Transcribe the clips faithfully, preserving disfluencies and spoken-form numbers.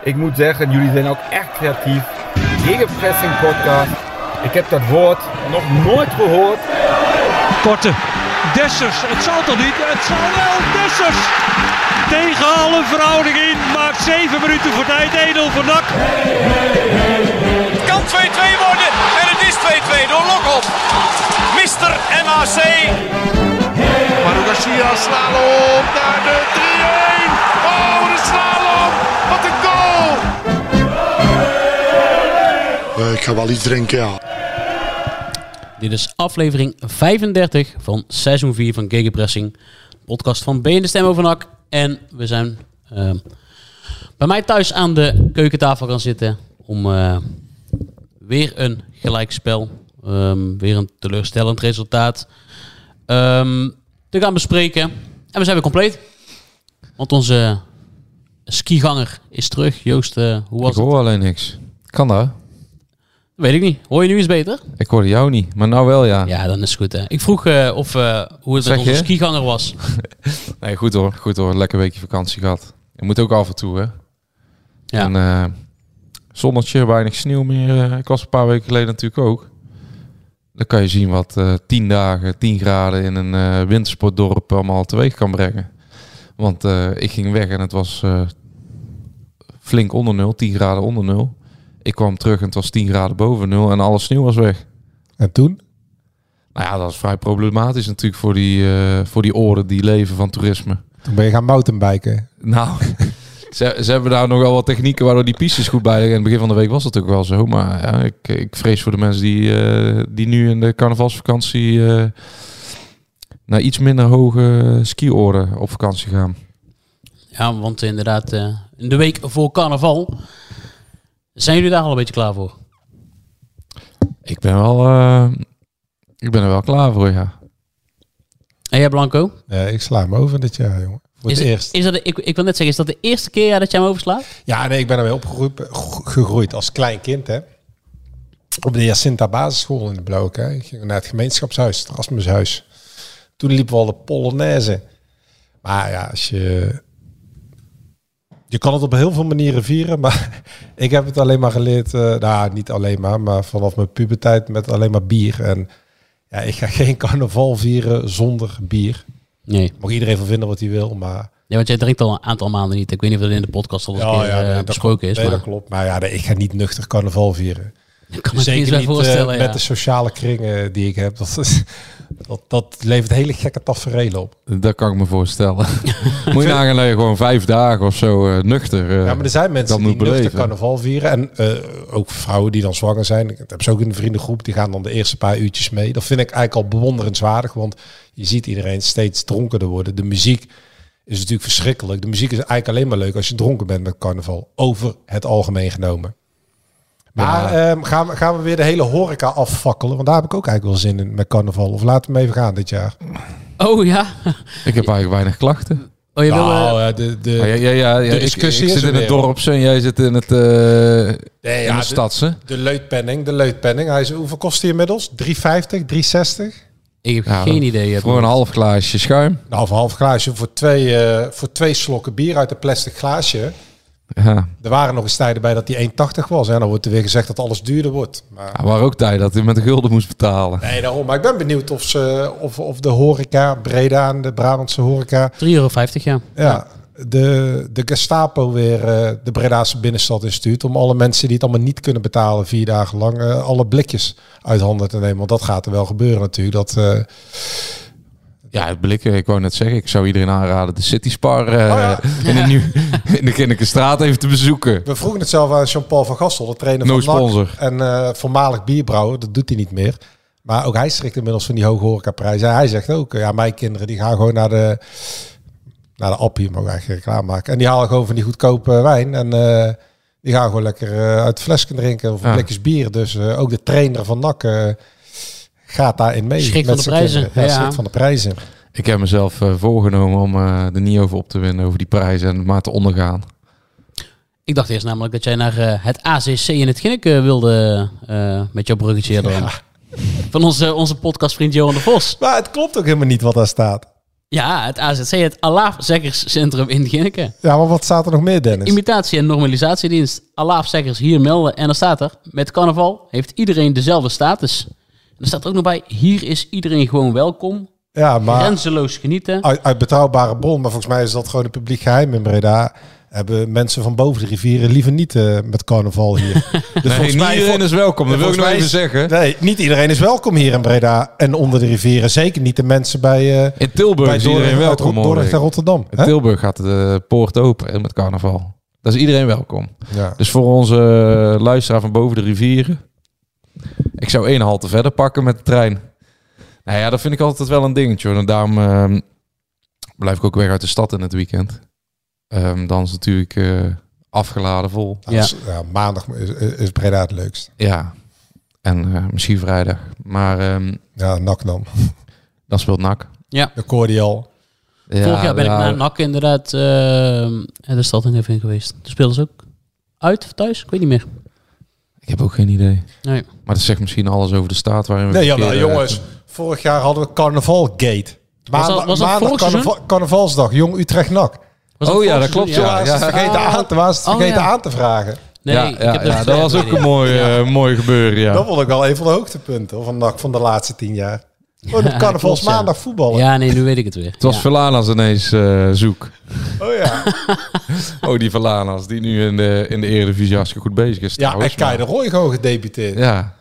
Ik moet zeggen, jullie zijn ook echt creatief. Gegenpressing podcast. Ik heb dat woord nog nooit gehoord. Korte. Dessers. Het zal toch niet? Het zal wel. Dessers. Tegen alle verhouding in. Maakt zeven minuten voor tijd. één nul voor N A C. Het kan twee-twee worden. En het is twee-twee door Lokop. mister M A C. Manu Garcia, slalom naar de drie-een. Oh, de slalom. Wat een goal. Uh, ik ga wel iets drinken, ja. Dit is aflevering vijfendertig van seizoen vier van Gegenpressing. Podcast van B en de Stem over N A C. En we zijn uh, bij mij thuis aan de keukentafel gaan zitten om uh, weer een gelijkspel, um, weer een teleurstellend resultaat um, te gaan bespreken. En we zijn weer compleet. Want onze skiganger is terug. Joost, uh, hoe was ik hoor het? alleen niks. Kan dat? Weet ik niet. Hoor je nu eens beter? Ik hoorde jou niet, maar nou wel, ja. Ja, dan is het goed. Hè. Ik vroeg uh, of, uh, hoe het Zeg met onze je? skiganger was. Nee, goed hoor. Goed hoor. Lekker weekje vakantie gehad. Je moet ook af en toe, hè. Ja. En uh, zonnetje, weinig sneeuw meer. Uh, ik was een paar weken geleden natuurlijk ook. Dan kan je zien wat uh, tien dagen, tien graden in een uh, wintersportdorp allemaal teweeg kan brengen. Want uh, ik ging weg en het was uh, flink onder nul, tien graden onder nul. Ik kwam terug en het was tien graden boven nul en alle sneeuw was weg. En toen? Nou ja, dat is vrij problematisch natuurlijk voor die, uh, voor die oren die leven van toerisme. Toen ben je gaan mountainbiken. Nou, ze, ze hebben daar nogal wat technieken waardoor die pistes goed bij liggen. In het begin van de week was dat ook wel zo. Maar ja, ik, ik vrees voor de mensen die, uh, die nu in de carnavalsvakantie uh, naar iets minder hoge skioren op vakantie gaan. Ja, want inderdaad, uh, in de week voor carnaval zijn jullie daar al een beetje klaar voor? Ik ben wel, uh, ik ben er wel klaar voor, ja. En jij, Blanco? Ja, ik sla hem over dit jaar, jongen. Voor Is het het, eerst. is dat de, ik, ik wil net zeggen, is dat de eerste keer ja, dat jij hem overslaat? Ja, nee, ik ben ermee opgegroeid als klein kind, hè. Op de Jacinta basisschool in de Blauwke. Hè. Ik ging naar het gemeenschapshuis, het Erasmushuis. Toen liepen we al de Polonaise. Maar ja, als je... Je kan het op heel veel manieren vieren, maar ik heb het alleen maar geleerd. Uh, nou, niet alleen maar, maar vanaf mijn puberteit met alleen maar bier. En ja, ik ga geen carnaval vieren zonder bier. Nee. Mag iedereen van vinden wat hij wil, maar... Ja, want jij drinkt al een aantal maanden niet. Ik weet niet of dat in de podcast al eens een keer ja, nee, uh, besproken is. Nee, maar dat klopt. Maar ja, nee, ik ga niet nuchter carnaval vieren. ik kan me het Zeker niet zo niet voorstellen. uh, Ja. met de sociale kringen die ik heb. Dat, is, dat, dat levert hele gekke tafereelen op. Dat kan ik me voorstellen. Moet je nagaan dat je gewoon vijf dagen of zo uh, nuchter uh, Ja, maar er zijn mensen die moet nuchter beleven. carnaval vieren. En uh, ook vrouwen die dan zwanger zijn. Ik heb ze ook in de vriendengroep. Die gaan dan de eerste paar uurtjes mee. Dat vind ik eigenlijk al bewonderenswaardig. Want je ziet iedereen steeds dronkerder worden. De muziek is natuurlijk verschrikkelijk. De muziek is eigenlijk alleen maar leuk als je dronken bent met carnaval. Over het algemeen genomen. Maar Ja. um, gaan, we, gaan we weer de hele horeca afvakkelen? Want daar heb ik ook eigenlijk wel zin in met carnaval. Of laten we hem even gaan dit jaar. Oh ja? Ik heb eigenlijk weinig klachten. Oh, je wil... Nou, Uh, ja, de, de, Ja, ja, ja, ja. de Ik, discussie ik is zit er in het weer, dorpse en jij zit in het uh, Nee, ja, in de de- stadse. de leutpenning. De leutpenning. Hij is, hoeveel kost hij inmiddels? drie vijftig, drie zestig? ik heb Ja, geen idee. Voor een half glaasje schuim. Nou, of een half glaasje voor twee, uh, voor twee slokken bier uit een plastic glaasje. Ja. Er waren nog eens tijden bij dat die één tachtig was. En dan wordt er weer gezegd dat alles duurder wordt. Maar... Er waren ook tijden dat hij met de gulden moest betalen. Nee, daarom. Maar ik ben benieuwd of, ze, of, of de horeca, Breda en de Brabantse horeca... drie euro vijftig, ja. Ja, de, de Gestapo weer uh, de Bredaanse binnenstad instuurt... om alle mensen die het allemaal niet kunnen betalen... vier dagen lang uh, alle blikjes uit handen te nemen. Want dat gaat er wel gebeuren natuurlijk. Dat... Uh, Ja, het blikken. Ik wou net zeggen, ik zou iedereen aanraden de City Spar uh, Oh ja. in, de nieuw, in de Kinderkenstraat even te bezoeken. We vroegen het zelf aan Jean-Paul van Gastel, de trainer No van N A C. sponsor. En uh, voormalig bierbrouwer, dat doet hij niet meer. Maar ook hij schrikt inmiddels van die hoge horecaprijzen. Hij zegt ook, ja, mijn kinderen die gaan gewoon naar de... Naar de Appie, mogen we eigenlijk reclame maken. En die halen gewoon van die goedkope wijn. En uh, die gaan gewoon lekker uh, uit de flesje drinken of Ja. blikjes bier. Dus uh, ook de trainer van N A C uh, gaat daarin mee. Schrikt van de zijn prijzen. kinderen. Ja, Ja. schrikt van de prijzen. Ik heb mezelf uh, voorgenomen om uh, er niet over op te winnen, over die prijzen en maar te ondergaan. Ik dacht eerst namelijk dat jij naar uh, het A C C in het Ginneke wilde uh, met jouw bruggetje erin. Ja. Van onze, onze podcastvriend Johan de Vos. Maar het klopt ook helemaal niet wat daar staat. Ja, het A Z C, het Alaafzekkerscentrum in Ginneken. Ja, maar wat staat er nog meer, Dennis? Imitatie- en normalisatiedienst. Alaafzekkers hier melden. En dan staat er, met carnaval heeft iedereen dezelfde status. En er staat ook nog bij, hier is iedereen gewoon welkom. Ja, maar Grenzeloos genieten. uit, uit betrouwbare bron, maar volgens mij is dat gewoon een publiek geheim in Breda. Hebben mensen van boven de rivieren liever niet uh, met carnaval hier. Dus Nee, volgens niet mij- iedereen is welkom. Dat wil ik volgens nog mij even is- zeggen. Nee, niet iedereen is welkom hier in Breda en onder de rivieren. Zeker niet de mensen bij, uh, In Tilburg bij is iedereen Dordrecht, welkom. uit hoor Dordrecht en ik. Rotterdam. In Hè? Tilburg gaat de poort open hè, met carnaval. Daar is iedereen welkom. Ja. Dus voor onze luisteraar van boven de rivieren. Ik zou één halte verder pakken met de trein. Nou ja, dat vind ik altijd wel een dingetje. Hoor. En daarom uh, blijf ik ook weg uit de stad in het weekend. Um, dan is het natuurlijk uh, afgeladen vol. Nou, Ja. dus, ja, maandag is, is Breda het leukst. Ja. En uh, misschien vrijdag. Maar um, Ja, N A C dan. dan speelt N A C. Ja. De Cordial. Ja, Vorig jaar ben ja, ik naar N A C inderdaad uh, de stad in even in geweest. Toen speelden ze ook uit of thuis? Ik weet niet meer. Ik heb ook geen idee. Nee. Maar dat zegt misschien alles over de staat waarin we... Nee, ja, verkeren. maar jongens. Vorig jaar hadden we Carnavalgate. Was dat- was dat maandag vorig carnaval, seizoen? carnavalsdag. Jong Utrecht N A C. Was Oh ja, vorig dat klopt, seizoen? Ja, ja. ze het vergeten, Ah. aan te, was het Oh, vergeten ja. aan te vragen. Nee, ja, ik ja, heb ja, de- dat was ook een mooi, Ja. uh, mooi gebeuren, ja. Dat vond ik wel een van de hoogtepunten van, N A C van de laatste tien jaar. Oh, de Ja, carnavalsmaandag klopt, ja. voetballen. Ja, nee, nu weet ik het weer. Het was ja. Verlanas ineens uh, zoek. Oh ja. Oh, die Verlanas, die nu in de, in de Eredivisie hartstikke goed bezig is. Ja, en trouwens, Kai de maar- Roy gewoon gedebuteerd. Ja.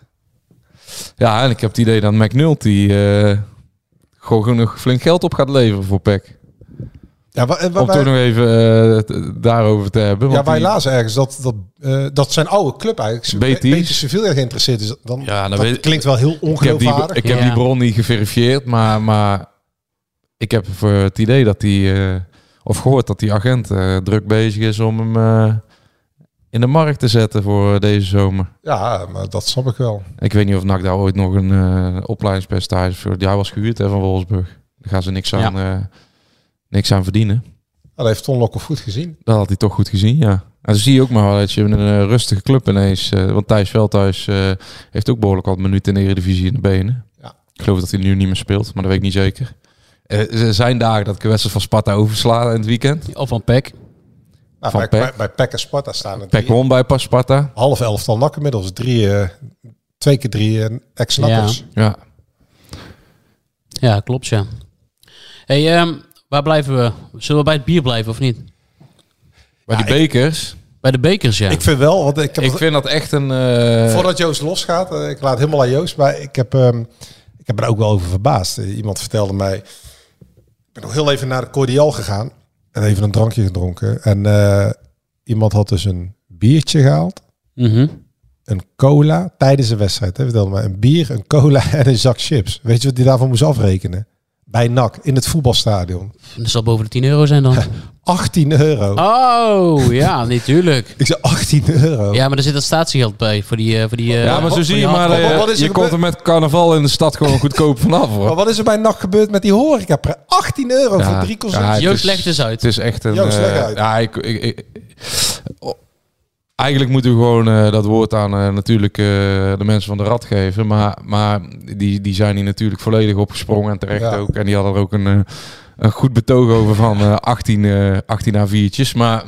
Ja, en ik heb het idee dat McNulty uh, gewoon genoeg flink geld op gaat leveren voor P E C. Ja, wa- wa- Om wij, toch nog even uh, t- daarover te hebben. ja, want wij die- lazen ergens dat, dat, uh, dat zijn oude club eigenlijk Betis. Betis Sevilla geïnteresseerd is. Dan, Ja, dan dat weet- klinkt wel heel Ik heb, die, ongeloofwaardig. ik heb Ja. die bron niet geverifieerd, maar, maar ik heb voor het idee dat die, uh, of gehoord dat die agent uh, druk bezig is om hem uh, in de markt te zetten voor deze zomer. Ja, maar dat snap ik wel. Ik weet niet of N A C daar ooit nog een uh, opleidingspercentage voor. Die hij was gehuurd hè, van Wolfsburg. Daar gaan ze niks aan, uh, niks aan verdienen. Ja, dat heeft Ton Lokhoff goed gezien. Dat had hij toch goed gezien, ja. En dan zie je ook maar wel dat je een uh, rustige club ineens... Uh, want Thijs Veldhuis uh, heeft ook behoorlijk wat minuten in de Eredivisie in de benen. Ja. Ik geloof dat hij nu niet meer speelt, maar dat weet ik niet zeker. Uh, er zijn dagen dat ik een wedstrijd van Sparta oversla in het weekend. Of van P E C. Nou, Van bij, P E C. bij, bij P E C en Sparta staan er P E C drie- won bij pas Sparta. half elftal N A C inmiddels. Drie, uh, twee keer drie uh, ex-nakkers. Ja. Ja, klopt, ja. Hey, um, waar blijven we? Zullen we bij het bier blijven of niet? Bij Ja, die bekers. Bij de bekers, ja. Ik vind wel, want ik heb Ik het- vind dat echt een... Uh, voordat Joost losgaat, uh, ik laat helemaal aan Joost, maar ik heb, um, ik heb er ook wel over verbaasd. Uh, iemand vertelde mij, ik ben nog heel even naar de Cordial gegaan en even een drankje gedronken. En uh, iemand had dus een biertje gehaald, Mhm. een cola tijdens de wedstrijd. Hè, vertelde mij, een bier, een cola en een zak chips. Weet je wat hij daarvan moest afrekenen? Bij N A C, in het voetbalstadion. Dat zal boven de tien euro zijn dan. achttien euro. Oh, ja, natuurlijk. Ik zei achttien euro. Ja, maar er zit dat statiegeld bij voor die... uh, voor die uh, ja, maar zo zie je maar... Wat- Uh, wat is er je komt gebeurd? er met carnaval in de stad gewoon goedkoop vanaf, hoor. Maar wat is er bij N A C gebeurd met die horeca? achttien euro Ja, voor drie concerten. ja, het Joost, is- leg het eens uit. Het is echt een... Joost, leg eh, uit. ja, ik, ik, ik- oh, eigenlijk moeten we gewoon eh, dat woord aan eh, natuurlijk eh, de mensen van de Rad geven. Maar, maar die, die zijn hier natuurlijk volledig opgesprongen en terecht Ja. ook. En die hadden er ook een, eh, een goed betoog over van eh, achttien, eh, achttien A viertjes. Maar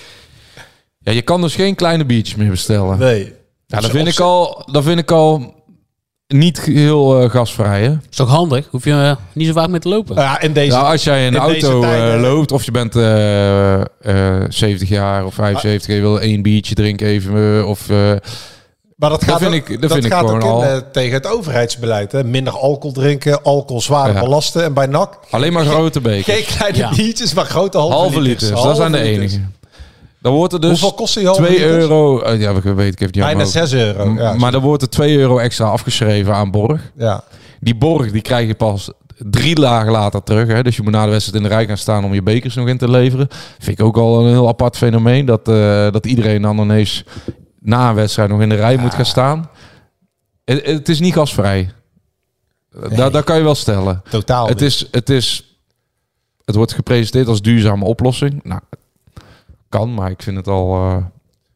ja, je kan dus geen kleine biertjes meer bestellen. Nee. Ja, dat vind ik al, dat vind ik al niet heel eh, gasvrij, hè? Is toch handig? Hoef je uh, niet zo vaak mee te lopen. Ja, in deze... Nou, als jij in de in deze auto tijden- eh, loopt of je bent eh, eh, zeventig jaar of vijfenzeventig en je wil één biertje drinken even eh, of... eh, Maar dat gaat, vind ook- ik- dat dat vind ik gaat gewoon ook in, al- eh, tegen het overheidsbeleid. Hè? Minder alcohol drinken, alcohol zwaarder Ja. belasten. En bij N A C alleen maar grote bekers. geen kleine Ja. biertjes, maar grote halve, Halve liters, dat Halve zijn de liters. enige. Dan wordt er dus Hoeveel kost die halve twee liters? euro... eh, ja, ik weet ik heb die Bijna zes euro. Ja, maar dan wordt er twee euro extra afgeschreven aan borg. ja. Die borg die krijg je pas drie dagen later terug. Hè? Dus je moet na de wedstrijd in de rij gaan staan om je bekers nog in te leveren. Vind ik ook al een heel apart fenomeen. Dat, uh, dat iedereen dan ineens na een wedstrijd nog in de rij moet gaan staan. Het, het is niet gasvrij. Nee. Da, dat kan je wel stellen. Totaal Het niet. is, het is... Het wordt gepresenteerd als duurzame oplossing. Nou, kan, maar ik vind het al... Uh,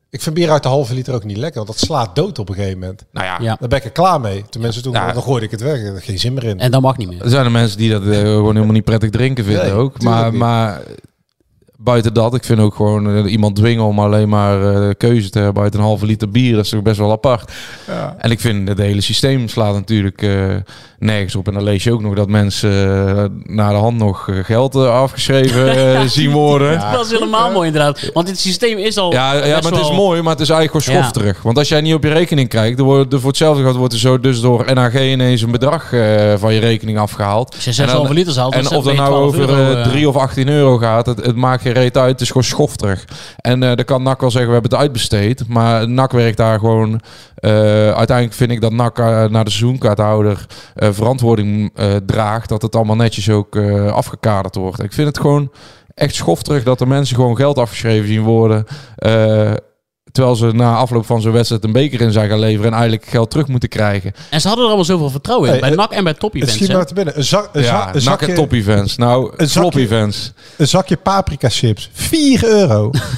Ik vind bier uit de halve liter ook niet lekker, want dat slaat dood op een gegeven moment. Nou ja, Ja. Daar ben ik er klaar mee. Tenminste, toen Ja. dan gooide ik het weg. Er geen zin meer in. En dat mag niet meer. er zijn er mensen die dat uh, gewoon helemaal niet prettig drinken vinden Nee, ook. tuurlijk Maar, niet. maar buiten dat, ik vind ook gewoon uh, iemand dwingen om alleen maar uh, keuze te hebben uit een halve liter bier. Dat is toch best wel apart. Ja. En ik vind het hele systeem slaat natuurlijk uh, nergens op. En dan lees je ook nog dat mensen uh, naar de hand nog uh, geld uh, afgeschreven uh, zien worden. Ja, Dat is helemaal mooi inderdaad. Want dit systeem is al ja, best maar het is wel- mooi, maar het is eigenlijk gewoon Ja. schofterig. Want als jij niet op je rekening kijkt, dan wordt er voor hetzelfde geld wordt er zo dus door N H G ineens een bedrag uh, van je rekening afgehaald. Als je En zes dan- komma vijf liters haalt, En dan of ben dat je nou twaalf over euro, uh, eh, drie of achttien euro gaat, het, het maakt geen reet uit. Het is gewoon schofterig. En uh, dan kan N A C wel zeggen, we hebben het uitbesteed. Maar N A C werkt daar gewoon... Uh, uiteindelijk vind ik dat N A C uh, naar de seizoenkaarthouder uh, verantwoording uh, draagt. Dat het allemaal netjes ook uh, afgekaderd wordt. Ik vind het gewoon echt schofterig dat de mensen gewoon geld afgeschreven zien worden. Uh, terwijl ze na afloop van zo'n wedstrijd een beker in zijn gaan leveren en eigenlijk geld terug moeten krijgen. En ze hadden er allemaal zoveel vertrouwen in. Hey, bij het- N A C en bij top Het events. schiet me hè. uit te binnen. Een, zak, een, Ja, zak, een, N A C en zakje, top events. Nou, een flop zakje- events. een zakje paprika chips. vier euro. In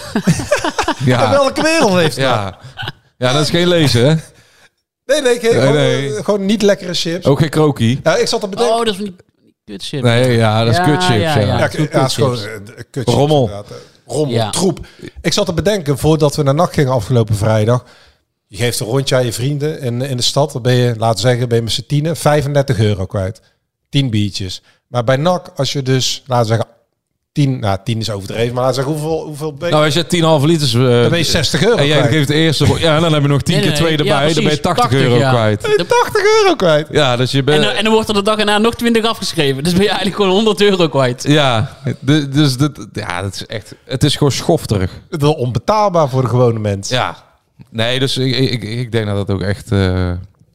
Ja, welke wereld heeft dat? ja. ja, dat is geen lezen, hè? Nee, nee, geen- Nee, gewoon, nee. eh, gewoon niet lekkere chips. Ook geen krokie. Ja, ik zat te bedenken. Oh, dat is van die, die kutshit. Nee, ja, dat is Ja, kutchips. ja, Ja, ja. Ja, het is ja, het is gewoon kutchips. eh, kutchips, Rommel. inderdaad. Eh, Rommel, Ja. troep. Ik zat te bedenken, voordat we naar N A C gingen afgelopen vrijdag. Je geeft een rondje aan je vrienden in, in de stad. Dan ben je, laten we zeggen, ben je met z'n tienen vijfendertig euro kwijt. tien biertjes. Maar bij N A C, als je dus, laten we zeggen, tien, nou tien is overdreven, maar laten we zeggen, hoeveel, hoeveel ben je? Nou, als je tien komma vijf liters... uh, dan ben je zestig euro en jij kwijt. geeft de eerste... Ja, en dan heb je nog tien Nee, keer nee, twee nee. erbij. Ja, dan ben je precies. tachtig tachtig, euro ja. kwijt. tachtig euro kwijt. Ja, dus je En, bent... dan- en dan wordt er de dag erna nog twintig afgeschreven. Dus ben je eigenlijk gewoon honderd euro kwijt. Ja, de- dus dat, ja, dat is echt... Het is gewoon schofterig. Het is onbetaalbaar voor de gewone mens. Ja. Nee, dus ik, ik, ik denk dat dat ook echt... Uh,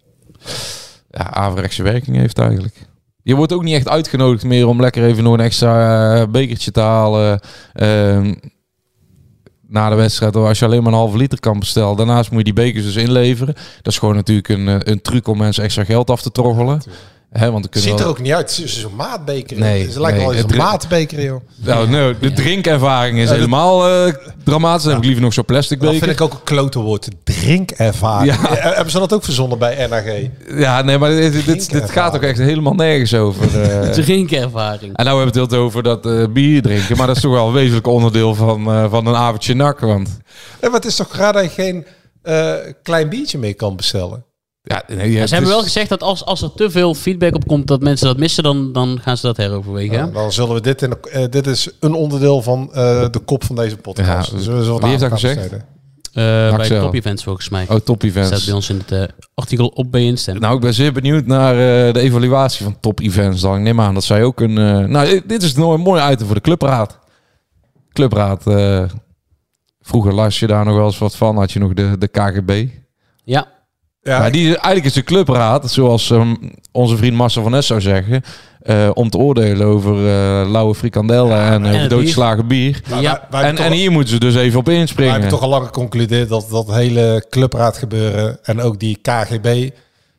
ja, averechtse werking heeft eigenlijk. Je wordt ook niet echt uitgenodigd meer om lekker even nog een extra uh, bekertje te halen. Uh, na de wedstrijd, als je alleen maar een halve liter kan bestellen. Daarnaast moet je die bekers dus inleveren. Dat is gewoon natuurlijk een, een truc om mensen extra geld af te troggelen. Hè, want dan Het kunnen ziet er wel... ook niet uit. Het is zo'n maatbeker. Nee, Het lijkt nee, wel eens het een dri- maatbeker, joh. Nou, nee, de drinkervaring is Ja, dat- helemaal uh, dramatisch. Dan heb ik liever nog zo'n plastic Dat beker. vind ik ook een klote woord. Drinkervaring. Ja. Eh, Hebben ze dat ook verzonnen bij N H G? Ja, nee, maar dit, dit, dit, dit gaat ook echt helemaal nergens over. uh. Drinkervaring. En nou hebben we het heel over dat uh, bier drinken. Maar dat is toch wel een wezenlijk onderdeel van, uh, van een avondje nak. Want Ja, maar het is toch raar dat je geen eh, klein biertje mee kan bestellen? ja, nee, ja, Ja, het ze hebben is- wel gezegd dat als, als er te veel feedback op komt dat mensen dat missen, dan, dan gaan ze dat heroverwegen. hè? Nou, dan zullen we dit in de, eh, dit is een onderdeel van eh, de kop van deze podcast. Ja, Dus we zullen wat wie heeft dat aandacht aan gezegd? besteden. Eh, bij Axel. top events volgens mij. Oh, top Staat events. bij ons in het eh, artikel op B N Stem. Nou, ik ben zeer benieuwd naar uh, de evaluatie van top events. Dan. Ik neem aan dat zij ook een... Uh, nou, dit is nog een mooi item voor de clubraad. Clubraad. Uh, vroeger las je daar nog wel eens wat van. Had je nog de, de K G B. Ja, Ja, Maar die, eigenlijk is de clubraad, zoals um, onze vriend Marcel van Nes zou zeggen... Uh, om te oordelen over uh, lauwe frikandellen en, uh, en het doodgeslagen bier. maar ja. wij- wij En, hebben en toch- hier moeten ze dus even op wij inspringen. hebben toch al lang geconcludeerd dat dat hele clubraad gebeuren en ook die K G B, eh,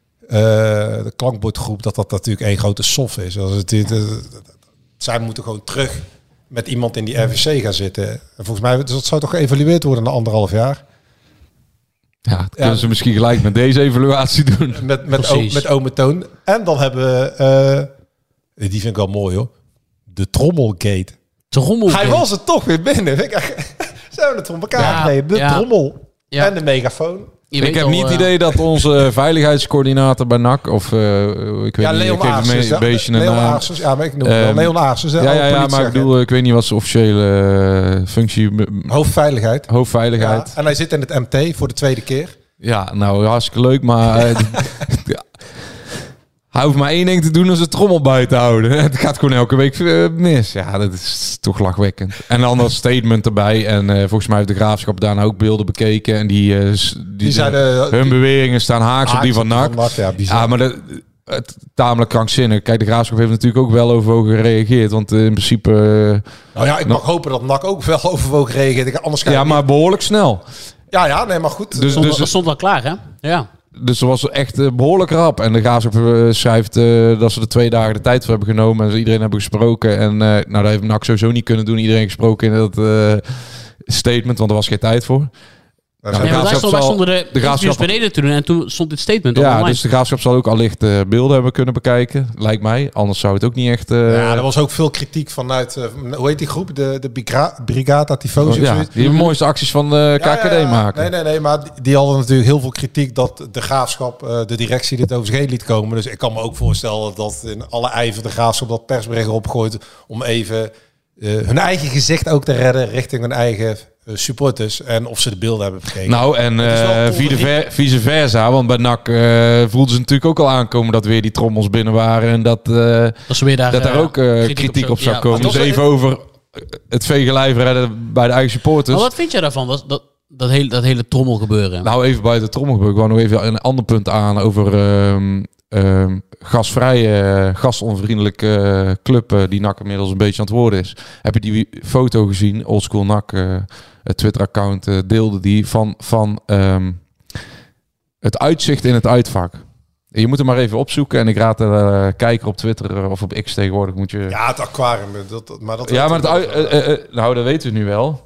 de klankbordgroep, dat dat natuurlijk één grote sof is. Als het, het, het- zij moeten gewoon terug met iemand in die R V C gaan zitten. En volgens mij dat zou toch geëvalueerd worden na anderhalf jaar. Ja, dat kunnen ze misschien gelijk met deze evaluatie doen. Met, met, o, Precies. met ome Toon. En dan hebben we, eh, die vind ik wel mooi hoor, de Trommelgate. trommel. Hij was er toch weer binnen. Vind ik echt- Ze hebben het voor elkaar Ja, gekregen. De ja. trommel Ja. en de megafoon. Je Ik weet heb al, niet het eh, idee dat onze veiligheidscoördinator bij N A C... of uh, ik weet Ja, niet, Leon ik geef hem Aarsens. een beetje een Leon naam. Aarsens. Ja, maar ik noem hem wel. Ehm, Leon Aarsens. hè, Ja, ja, ja, maar ik politieagent. bedoel, ik weet niet wat zijn officiële uh, functie... m- Hoofdveiligheid. hoofdveiligheid. Ja, en hij zit in het M T voor de tweede keer. Ja, nou, hartstikke leuk, maar... uh, ja. Hij hoeft maar één ding te doen, als het trommel buiten houden. Het gaat gewoon elke week uh, mis. Ja, dat is toch lachwekkend. En dan dat statement erbij. En uh, volgens mij heeft de Graafschap daarna ook beelden bekeken. En die, uh, s- die, Die zeiden... hun beweringen staan haaks op die van N A C. Ja, bizar. Ja, maar dat, het, tamelijk krankzinnig. Kijk, de Graafschap heeft natuurlijk ook wel overwogen gereageerd. Want uh, in principe... uh, nou ja, ik mag hopen dat N A C ook wel overwogen reageert. Anders ga je ja, niet- maar behoorlijk snel. Ja, ja, nee, maar goed. Dus- stond, dus- dat stond wel klaar, hè? Ja. Dus er was echt uh, behoorlijk rap. En de Graafschap uh, schrijft uh, dat ze er twee dagen de tijd voor hebben genomen. En ze iedereen hebben gesproken. En uh, nou, dat heeft N A C sowieso niet kunnen doen. Iedereen gesproken in dat uh, statement, want er was geen tijd voor. Nou, Nee, de maar wij Graafschap stonden, wij zal- stonden de, de Graafschap- beneden te doen en toen stond dit statement Ja, online. dus de Graafschap zal ook allicht uh, beelden hebben kunnen bekijken, lijkt mij. Anders zou het ook niet echt... Uh, Ja, er was ook veel kritiek vanuit, uh, hoe heet die groep? De, de Bigra- Brigata Tifosi of ja, zoiets? die de mooiste acties van de K K D Ja, ja, ja. maken. Nee, nee, nee, maar die, die hadden natuurlijk heel veel kritiek dat de Graafschap, uh, de directie dit over zich heen liet komen. Dus ik kan me ook voorstellen dat in alle ijver de Graafschap dat persbericht opgooit om even uh, hun eigen gezicht ook te redden richting hun eigen uh, supporters. En of ze de beelden hebben bekeken. Nou, en Het is wel uh, tof, vice, dat ver, vice versa, want bij N A C uh, voelden ze natuurlijk ook al aankomen dat weer die trommels binnen waren. En dat, uh, dat ze weer daar, dat daar uh, ook uh, kritiek, kritiek op zou ja, komen. maar Dus toch- even over het vegelijf redden bij de eigen supporters. Maar wat vind jij daarvan? Dat, dat, dat, hele, dat hele trommelgebeuren. Nou, even buiten de trommelgebeuren. Ik wou nog even een ander punt aan over um, um, gasvrije, gastonvriendelijke uh, club uh, die N A C inmiddels een beetje aan het worden is. Heb je die foto gezien? Oldschool N A C, uh, het Twitter-account uh, deelde die van, van um, het uitzicht in het uitvak. Je moet hem maar even opzoeken en ik raad de uh, kijker op Twitter uh, of op X tegenwoordig moet je... Ja, het aquarium. Dat, dat- maar dat Ja, maar het uit, uit, uh, uh, uh, nou, dat weten we nu wel.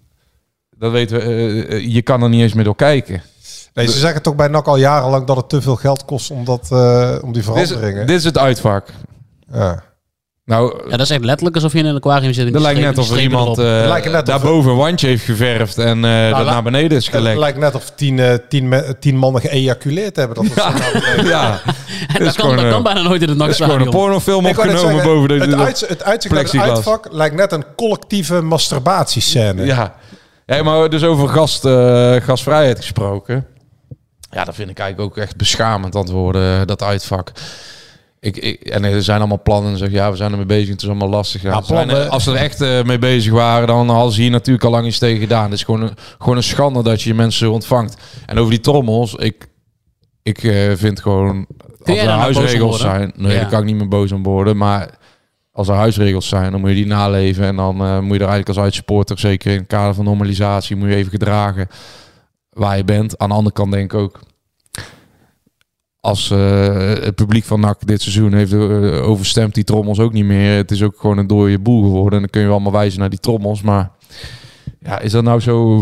Dat weten we. Uh, uh, je kan er niet eens meer door kijken. Nee, ze zeggen toch bij N A C al jarenlang dat het te veel geld kost om, dat, uh, om die Dit is, veranderingen. dit is het uitvak. Ja. Nou, Ja, dat is echt letterlijk alsof je in een aquarium zit. en dat die lijkt net strepen- of er die strepen iemand erop. uh, lijkt net of- daarboven een wandje heeft geverfd en uh, dat la- naar beneden is Het gelekt. lijkt net of tien, uh, tien, me- tien mannen geëjaculeerd hebben. Dat Ja, ja. En Dit dat is kan, gewoon, dat uh, kan bijna nooit in het Het is gewoon een nachtstadion. pornofilm Ik wou net opgenomen zeggen, boven de... het, de- uit, het uitzicht uit het plexiglas. uitvak lijkt net een collectieve masturbatiescène. Ja. Ja, maar dus over gast, uh, gasvrijheid gesproken. Ja, dat vind ik eigenlijk ook echt beschamend antwoorden, dat uitvak. Ik, ik, en er zijn allemaal plannen en zeg ja, we zijn ermee bezig, het is allemaal lastig. Ja, Ja, Ze zijn- plannen- als ze er echt uh, mee bezig waren, dan hadden ze hier natuurlijk al lang iets tegen gedaan. Het is gewoon een, gewoon een schande dat je mensen ontvangt. En over die trommels, ik, ik uh, vind gewoon, jij als er daar nou boos om huisregels worden? zijn, nee, Ja. daar kan ik niet meer boos om worden, maar als er huisregels zijn, dan moet je die naleven. En dan uh, moet je er eigenlijk als uitsupporter, zeker in het kader van normalisatie, moet je even gedragen waar je bent. Aan de andere kant denk ik ook, als uh, het publiek van N A C dit seizoen heeft uh, overstemd die trommels ook niet meer. Het is ook gewoon een dode boel geworden. En dan kun je wel allemaal wijzen naar die trommels. Maar ja, is dat nou zo,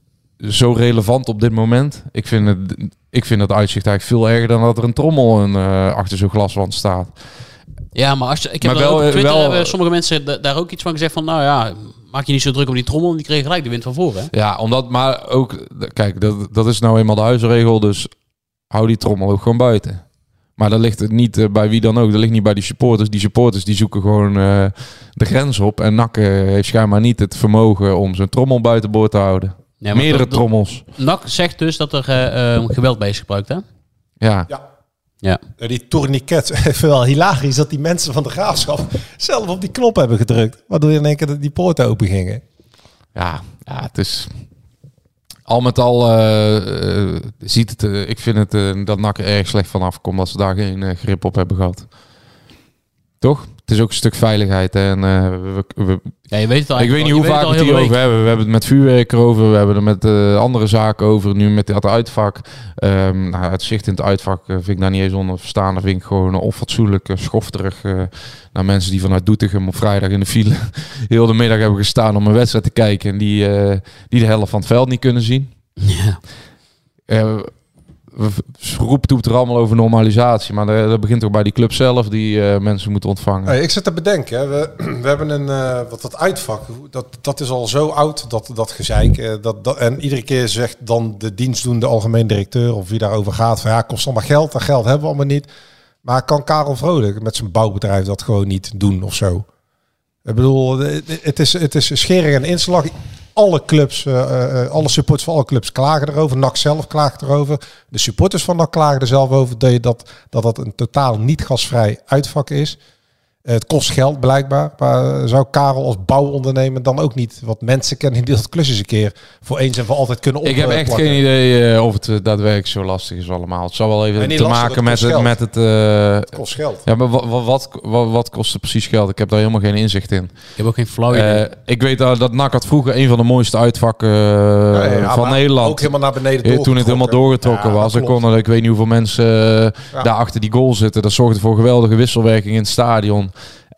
zo relevant op dit moment? Ik vind, het, ik vind het uitzicht eigenlijk veel erger dan dat er een trommel een, uh, achter zo'n glaswand staat. Ja, maar als je, ik heb Maar wel, wel, op Twitter wel- hebben sommige mensen da- daar ook iets van gezegd van, nou ja, maak je niet zo druk om die trommel, die kreeg gelijk de wind van voren. Hè? Ja, omdat, maar ook, kijk, dat, dat is nou eenmaal de huisregel. Dus hou die trommel ook gewoon buiten. Maar dat ligt het niet uh, bij wie dan ook. Dat ligt niet bij die supporters. Die supporters die zoeken gewoon uh, de grens op. En N A C uh, heeft schijnbaar niet het vermogen om zijn trommel buiten boord te houden. Ja, maar Meerdere dat- dat- trommels. N A C zegt dus dat er uh, uh, geweld bij is gebruikt, hè? Ja. Ja. Ja. Ja, die tourniquet, ik vind wel hilarisch dat die mensen van de Graafschap zelf op die knop hebben gedrukt. Waardoor in één keer die poorten open gingen. Ja, ja, het is... Al met al uh, uh, ziet het... Uh, ik vind het uh, dat N A C er erg slecht vanaf komt. Dat ze daar geen uh, grip op hebben gehad. Toch? Het is ook een stuk veiligheid. Hè? En, uh, we, we, Ja, je weet het al. ik weet eigenlijk niet al- hoe je weet vaak we al het heel hierover de week. hebben. We hebben het met vuurwerk erover. We hebben er met uh, andere zaken over. Nu met dat uitvak. Um, nou, het zicht in het uitvak uh, vind ik daar niet eens onder verstaan. Dat vind ik gewoon onfatsoenlijk uh, schofterig. Uh, naar mensen die vanuit Doetinchem op vrijdag in de file heel de middag hebben gestaan om een wedstrijd te kijken. En die, uh, die de helft van het veld niet kunnen zien. Ja. Uh, we roepen het er allemaal over normalisatie. Maar dat, dat begint ook bij die club zelf die uh, mensen moeten ontvangen. Hey, ik zit te bedenken, hè. We, we hebben een, uh, wat dat uitvak, dat, dat is al zo oud, dat, dat gezeik. Uh, dat, dat, en iedere keer zegt dan de dienstdoende algemeen directeur of wie daarover gaat van ja, kost allemaal geld, dat geld hebben we allemaal niet. Maar kan Karel Vrolijk met zijn bouwbedrijf dat gewoon niet doen of zo? Ik bedoel, het is, het is schering en inslag. Alle clubs, uh, uh, alle supporters van alle clubs klagen erover. N A C zelf klaagt erover. De supporters van N A C klagen er zelf over dat je dat, dat, dat een totaal niet gasvrij uitvak is. Uh, het kost geld blijkbaar. Maar zou Karel als bouwondernemer dan ook niet wat mensen kennen die dat klusjes een keer voor eens en voor altijd kunnen Ik heb echt opplakken? geen idee uh, of het uh, daadwerkelijk zo lastig is allemaal. Het zal wel even Nee, niet te lastig, maken het met kost het... geld. Met het uh, Het kost geld. ja, maar wat, wat, wat, wat kost het precies geld? Ik heb daar helemaal geen inzicht in. Ik heb ook geen flauw idee. Uh, ik weet uh, dat N A C had vroeger een van de mooiste uitvakken uh, Ja, ja, van maar Nederland. Ook helemaal naar beneden Uh, Toen het helemaal doorgetrokken. doorgetrokken Ja, was. dat Er klopt. konden, ik weet niet hoeveel mensen uh, Ja. daar achter die goal zitten. Dat zorgde voor geweldige wisselwerking in het stadion.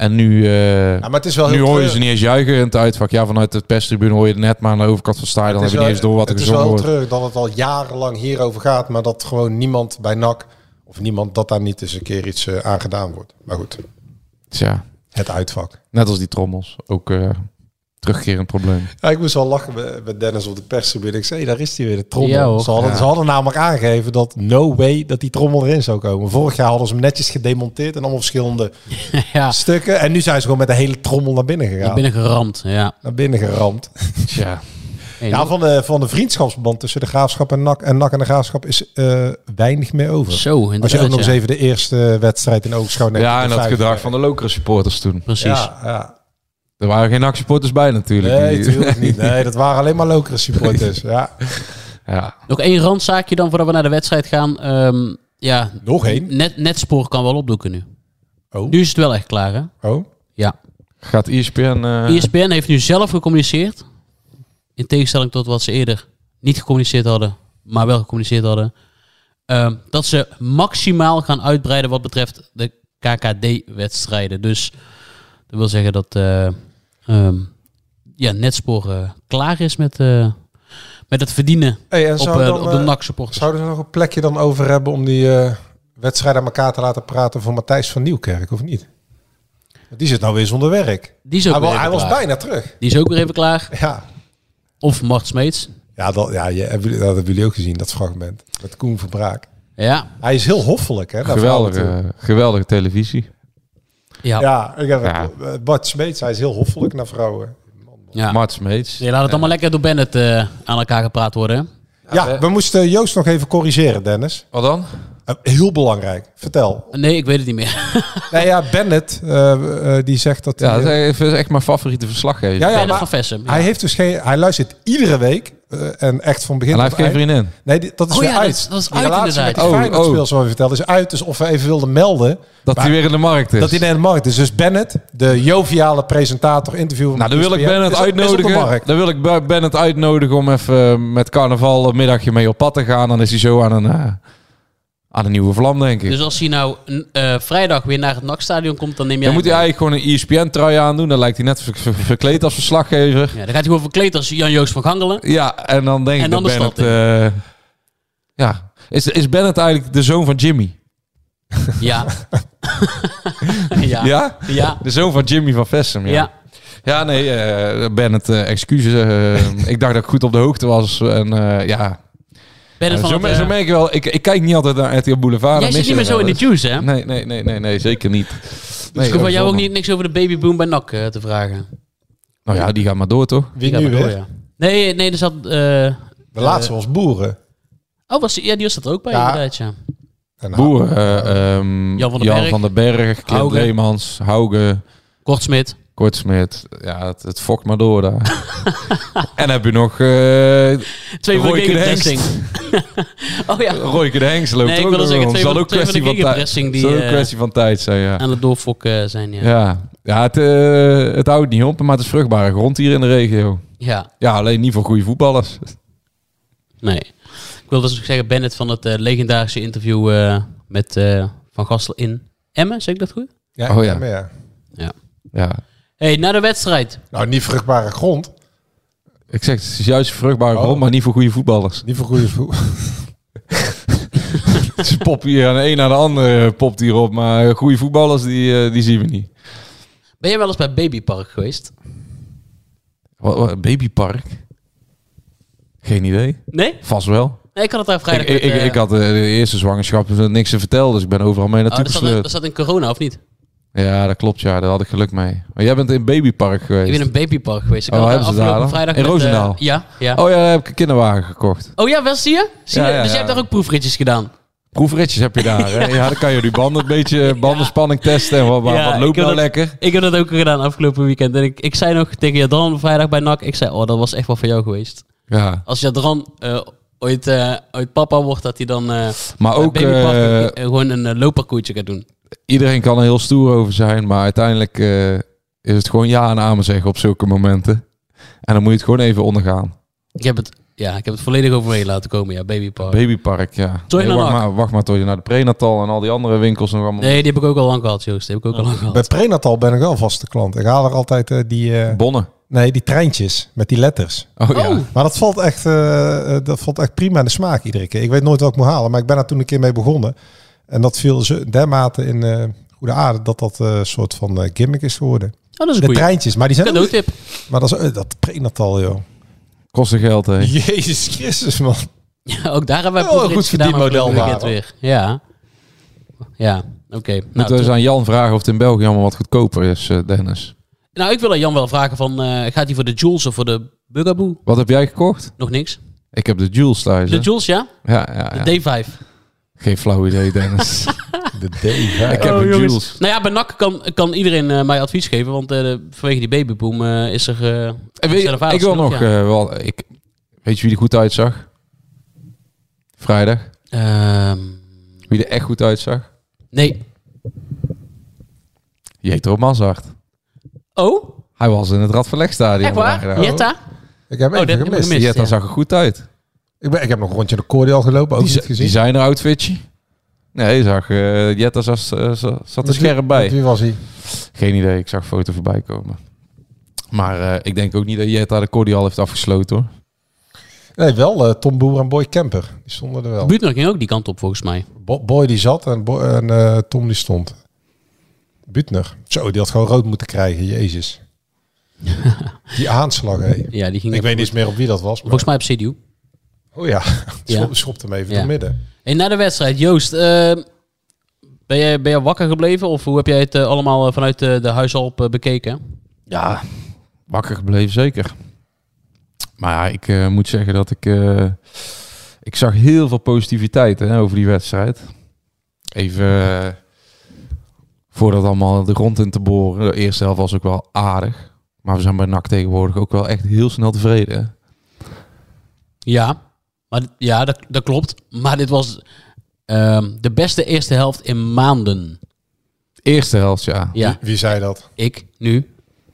En nu, uh, ja, maar het is wel nu heel hoor je treurig. ze niet eens juichen in het uitvak. Ja, vanuit het perstribune hoor je het net, maar aan de overkant van stadion dan heb je niet eens door wat er gezongen wordt. Het is wel heel treurig dat het al jarenlang hierover gaat, maar dat gewoon niemand bij N A C, of niemand, dat daar niet eens een keer iets uh, aan gedaan wordt. Maar goed, Tja, het uitvak. net als die trommels. Ook uh, terugkerend probleem. Ja, ik moest wel lachen met, met Dennis op de perstribune. Ik zei, hey, daar is hij weer, de trommel. Ja, hoor. ze, hadden, Ja. ze hadden namelijk aangegeven dat no way dat die trommel erin zou komen. Vorig jaar hadden ze hem netjes gedemonteerd en allemaal verschillende ja, stukken. En nu zijn ze gewoon met de hele trommel naar binnen gegaan. naar binnen geramd. Ja. Naar binnen geramd. Tja. Hey, Ja, van de, van de vriendschapsband tussen de Graafschap en N A C en N A C en de Graafschap is uh, weinig meer over. Zo, inderdaad. Als je ook nog eens ja. even de eerste wedstrijd in oogschouw neemt. Ja, en dat vijf, gedrag uh, van de Lokeren supporters toen. Precies. Ja, ja. Er waren geen N A C-supporters bij natuurlijk. Nee, Die- natuurlijk niet. Nee, dat waren alleen maar Lokeren supporters. Ja. ja. Nog één randzaakje dan voordat we naar de wedstrijd gaan. Um, ja, Nog één? Net, Netspoor kan wel opdoeken nu. Oh. Nu is het wel echt klaar, hè? Oh. Ja. Gaat E S P N... Uh, E S P N heeft nu zelf gecommuniceerd. In tegenstelling tot wat ze eerder niet gecommuniceerd hadden, maar wel gecommuniceerd hadden. Um, dat ze maximaal gaan uitbreiden wat betreft de K K D-wedstrijden. Dus dat wil zeggen dat uh, um, ja, Netspoor uh, klaar is met, uh, met het verdienen Hey, en op, zou uh, dan, op de uh, N A C-supporters. Zouden ze nog een plekje dan over hebben om die uh, wedstrijd aan elkaar te laten praten voor Matthijs van Nieuwkerk, of niet? Want die zit nou weer zonder werk. Die is ook Hij, weer wa- even hij was klaar. bijna terug. Die is ook weer even klaar. Ja, Of Mart Smeets. ja, dat, ja je, hebben jullie- dat hebben jullie ook gezien, dat fragment. Met Koen Verbraak. Ja. Hij is heel hoffelijk, hè? naar geweldige, vrouwen toe. geweldige televisie. Ja. Ja. Ja, ik heb Ja. het. Bart Smeets, hij is heel hoffelijk naar vrouwen. Mart Smeets. Je laat het allemaal lekker door Bennett uh, aan elkaar gepraat worden. Hè? Ja, we moesten Joost nog even corrigeren, Dennis. Wat dan? Uh, heel belangrijk. Vertel. Nee, ik weet het niet meer. Nee, ja, Bennett, uh, uh, die zegt dat... Ja, hij, dat is echt- echt mijn favoriete verslaggever. Ja, ja, Bennett maar van Vessem. Ja. hij heeft dus geen... Hij luistert iedere week uh, en echt van begin En hij tot heeft geen eind. vriendin. Nee, die- dat is Oh weer ja, dat uit. is- dat is Die uit relatie met inderdaad. die Oh, Feyenoord-speel, oh. zoals je vertelde, is uit. Dus of we even wilden melden Dat hij Maar- weer in de markt is. dat hij naar de markt is. Dus Bennett, de joviale presentator, interviewer... Nou, dan wil ik E S P N, Bennett is op- is op de uitnodigen. markt. Dan wil ik Be- Bennett uitnodigen om even met carnaval een middagje mee op pad te gaan. Dan is hij zo aan een, uh, aan een nieuwe vlam, denk ik. Dus als hij nou uh, vrijdag weer naar het N A C-stadion komt, dan neem jij dan moet hij hem mee. eigenlijk gewoon een E S P N-trui aandoen. Dan lijkt hij net ver- ver- verkleed als verslaggever. Ja, dan gaat hij gewoon verkleed als Jan-Joost van Gangelen. Ja, en dan denk En ik dan dat de stad Bennett... uh, ja, is, is Bennett eigenlijk de zoon van Jimmy? Ja. ja. Ja? Ja. De zoon van Jimmy van Vessem, ja. Ja. Ja, nee, uh, Bennett, uh, excuses. Uh, ik dacht dat ik goed op de hoogte was. En uh, ja, Bennett uh, van zo, het, zo uh, merk ik wel. Ik, ik kijk niet altijd naar R T L Boulevard. Jij dan zit mis niet meer je zo in wel de eens. juice, hè? Nee, nee, nee, nee, nee, zeker niet. Dus Nee, ik hoef van jou ook zonde. niet, niks over de babyboom bij N A C uh, te vragen. Nou ja, die gaat maar door, toch? Wie Die nu gaat maar weer? door, ja. Nee, nee, er zat... Uh, De laatste was Boeren. oh, was, ja, die was er ook bij, Ja. inderdaad, ja. En Boer, uh, um, Jan van den Jan Berg. van den Berg, Clint Hauge. Reemans, Hauge, Kortsmit. Kortsmit. Ja, het, het fokt maar door daar. En heb je nog uh, Twee van de Royke de gegenpressing. oh ja, Royke de Hengst loopt Nee, ik ook wilde nog zeggen, rond. twee Zal van- ook twee van de kwestie van tijd. gegenpressing die, Zal ook eh, kwestie van tijd zijn, ja. aan het doorfokken zijn, ja. Ja, ja het, uh, het houdt niet op, maar het is vruchtbare grond hier in de regio. Ja, Ja, alleen niet voor goede voetballers. nee. Ik wilde dus zeggen, Bennett van het uh, legendarische interview uh, met uh, Van Gastel in Emmen, zeg ik dat goed? Ja, Oh ja. maar ja. Ja, Hey, naar de wedstrijd. Nou, niet vruchtbare grond. ik zeg, het is juist vruchtbare Oh. grond, maar niet voor goede voetballers. Niet voor goede voet. Ze poppen hier aan de een naar de andere popt hierop, maar goede voetballers, die, uh, die zien we niet. Ben je wel eens bij Babypark geweest? Wat, wat, babypark? Geen idee. Nee? Vast wel. Nee, ik had het daar vrijdag Ik, ik, met, ik, uh, ik had uh, de eerste zwangerschap niks te vertellen, dus ik ben overal mee oh, naartoe dat, zat in, gesleurd. dat zat in corona, of niet? Ja, dat klopt, ja. Daar had ik geluk mee. Maar jij bent in babypark geweest. Ik ben in een Babypark geweest. Ik Oh, had hebben ze afgelopen daar dan? vrijdag In met, uh, Roosendaal? ja, ja. Oh ja, daar heb ik een kinderwagen gekocht. Oh ja, wel zie je? Zie Ja, je? ja, dus jij ja. hebt daar ook proefritjes gedaan? Proefritjes heb je daar, hè? Ja, dan kan je die banden een beetje bandenspanning testen. En wat, wat, Ja, wat ik loopt heb nou dat- lekker? Ik heb dat ook gedaan afgelopen weekend. En ik, ik zei nog tegen Jadran vrijdag bij N A C, ik zei, oh, dat was echt wel voor jou geweest. Ja. Als Jadran uh, ooit, uh, ooit papa wordt, dat hij dan uh, Maar ook, bij Babypark eh, uh, gewoon een uh, loopparcoursje gaat doen. iedereen kan er heel stoer over zijn. Maar uiteindelijk uh, is het gewoon ja en amen zeggen op zulke momenten. En dan moet je het gewoon even ondergaan. Ik heb het Ja, ik heb het volledig overheen laten komen. Ja, Babypark. Babypark, ja. Toy Nee, naar wacht, Nak. maar, wacht maar tot je naar de prenatal en al die andere winkels nog allemaal... Nee, die heb ik ook al lang gehad, Joost. Die heb ik ook al lang gehad. Bij prenatal ben ik wel vaste klant. Ik haal er altijd uh, die... Uh, Bonnen. nee, die treintjes met die letters. Oh, ja. Oh. Maar dat valt, echt, uh, dat valt echt prima in de smaak iedere keer. Ik weet nooit wat ik moet halen, maar ik ben daar toen een keer mee begonnen. En dat viel zo dermate in uh, goede aarde dat dat een uh, soort van uh, gimmick is geworden. Oh, dat is een De goeie. treintjes, maar die zijn... Cadeautip. Maar dat is uh, dat prenatal, joh. Kostte geld, hè. Jezus Christus, man. Ja, ook daar hebben wij Wel een proefritjes goed gedaan, maar verdienmodel gelukkig daar, weer. Ja. Ja, oké. Okay. Nou, Moeten we eens to- aan Jan vragen of het in België allemaal wat goedkoper is, uh, Dennis. nou, ik wil aan Jan wel vragen van... Uh, gaat hij voor de Jules of voor de Bugaboo? Wat heb jij gekocht? Nog niks. Ik heb de Jules thuis, De hè. Jules, ja? Ja, ja, ja. De D vijf. Geen flauw idee, Dennis. De D vijf. Ik heb Oh, een jongens. Jules. Nou ja, bij N A C kan, kan iedereen uh, mij advies geven. Want uh, vanwege die babyboom uh, is er... Uh, En weet je, ik wil nog Ja. uh, wel... Ik, weet je wie er goed uitzag? Vrijdag. Ehm, Wie er echt goed uitzag? nee. Jetro Mazart. Oh? Hij was in het Radverlegstadion. Echt waar? vrijdag. Jetta? Ik heb hem Oh, even dat heb ik gemist. gemist. Jetta ja. zag er goed uit. Ik, ben, ik heb nog een rondje de cordial gelopen, ook Die, niet z- gezien. die zijn er outfitje. Nee, je zag uh, Jetta zat, uh, zat er Met scherp wie- bij. met Wie was hij? Geen idee, ik zag een foto voorbij komen. Maar uh, ik denk ook niet dat Jetta de cordial heeft afgesloten, hoor. Nee, wel uh, Tom Boer en Boy Kemper. Die stonden er wel. Buutner ging ook die kant op, volgens mij. Bo- Boy die zat en, Boy, en uh, Tom die stond. Buutner. Zo, die had gewoon rood moeten krijgen. Jezus. Die aanslag, hé. Ja, die ging Ik ook weet goed. niet eens meer op wie dat was. Maar... Volgens mij op C D U. Oh ja, Ja. Schop, schopt hem even Ja. door midden. Hey, na de wedstrijd, Joost, uh, ben, jij, ben jij wakker gebleven? Of hoe heb jij het uh, allemaal uh, vanuit uh, de huisalp uh, bekeken? Ja, wakker gebleven, zeker. Maar ja, ik uh, moet zeggen dat ik... Uh, ik zag heel veel positiviteit, hè, over die wedstrijd. Even... Uh, voordat allemaal de grond in te boren. De eerste helft was ook wel aardig. Maar we zijn bij N A C tegenwoordig ook wel echt heel snel tevreden, hè? Ja, maar, ja dat, dat klopt. Maar dit was uh, de beste eerste helft in maanden. Eerste helft, ja. Ja, Wie, wie zei dat? ik, nu.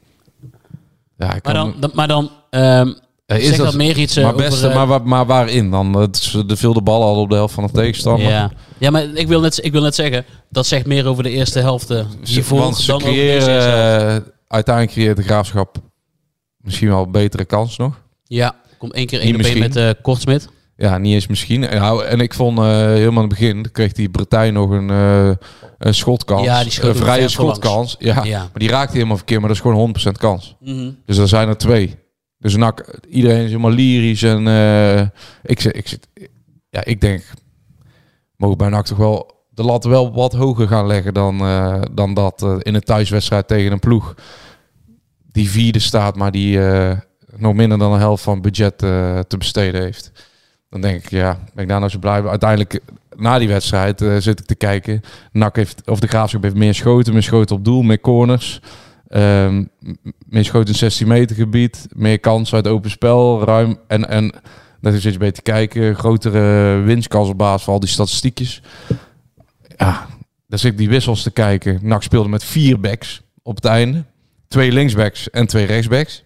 Ja, ik Maar kan- dan, dan, maar dan um, Ja, is zeg dat- dat meer iets uh, maar, beste, over... uh, maar, waar- maar waarin dan? Dat ze de veel de ballen hadden op de helft van de tegenstander. ja. ja, maar ik wil, net, ik wil net zeggen, dat zegt meer over de eerste helft uh, hiervoor Want ze dan over deze eerste helft. creëren... uh, uiteindelijk creëert de Graafschap misschien wel een betere kans nog. Ja, komt één keer Niet één op één misschien. met uh, Kortsmit. Ja, niet eens misschien. En, nou, en ik vond uh, helemaal in het begin kreeg die Bretijn nog een, uh, een schotkans. Ja, die schoot een hem vrije ver voorlangs. schotkans. Ja, Ja. maar die raakte helemaal verkeerd, maar dat is gewoon honderd procent kans. Mm-hmm. Dus er zijn er twee. Dus N A C, iedereen is helemaal lyrisch. En uh, ik, zit, ik, zit, ja, ik denk, mogen bij N A C toch wel de lat wel wat hoger gaan leggen dan, uh, dan dat uh, in een thuiswedstrijd tegen een ploeg die vierde staat, maar die uh, nog minder dan een helft van budget uh, te besteden heeft. Dan denk ik, ja, ben ik daar nou zo blij mee. Uiteindelijk, na die wedstrijd, uh, zit ik te kijken. N A C heeft, of de Graafschap heeft meer schoten, meer schoten op doel, meer corners. Um, meer schoten in zestien meter gebied, meer kansen uit open spel, ruim. En, en dat is iets beter kijken. Grotere winstkans op basis van al die statistiekjes. Ja, daar zit ik die wissels te kijken. N A C speelde met vier backs op het einde. Twee linksbacks en twee rechtsbacks.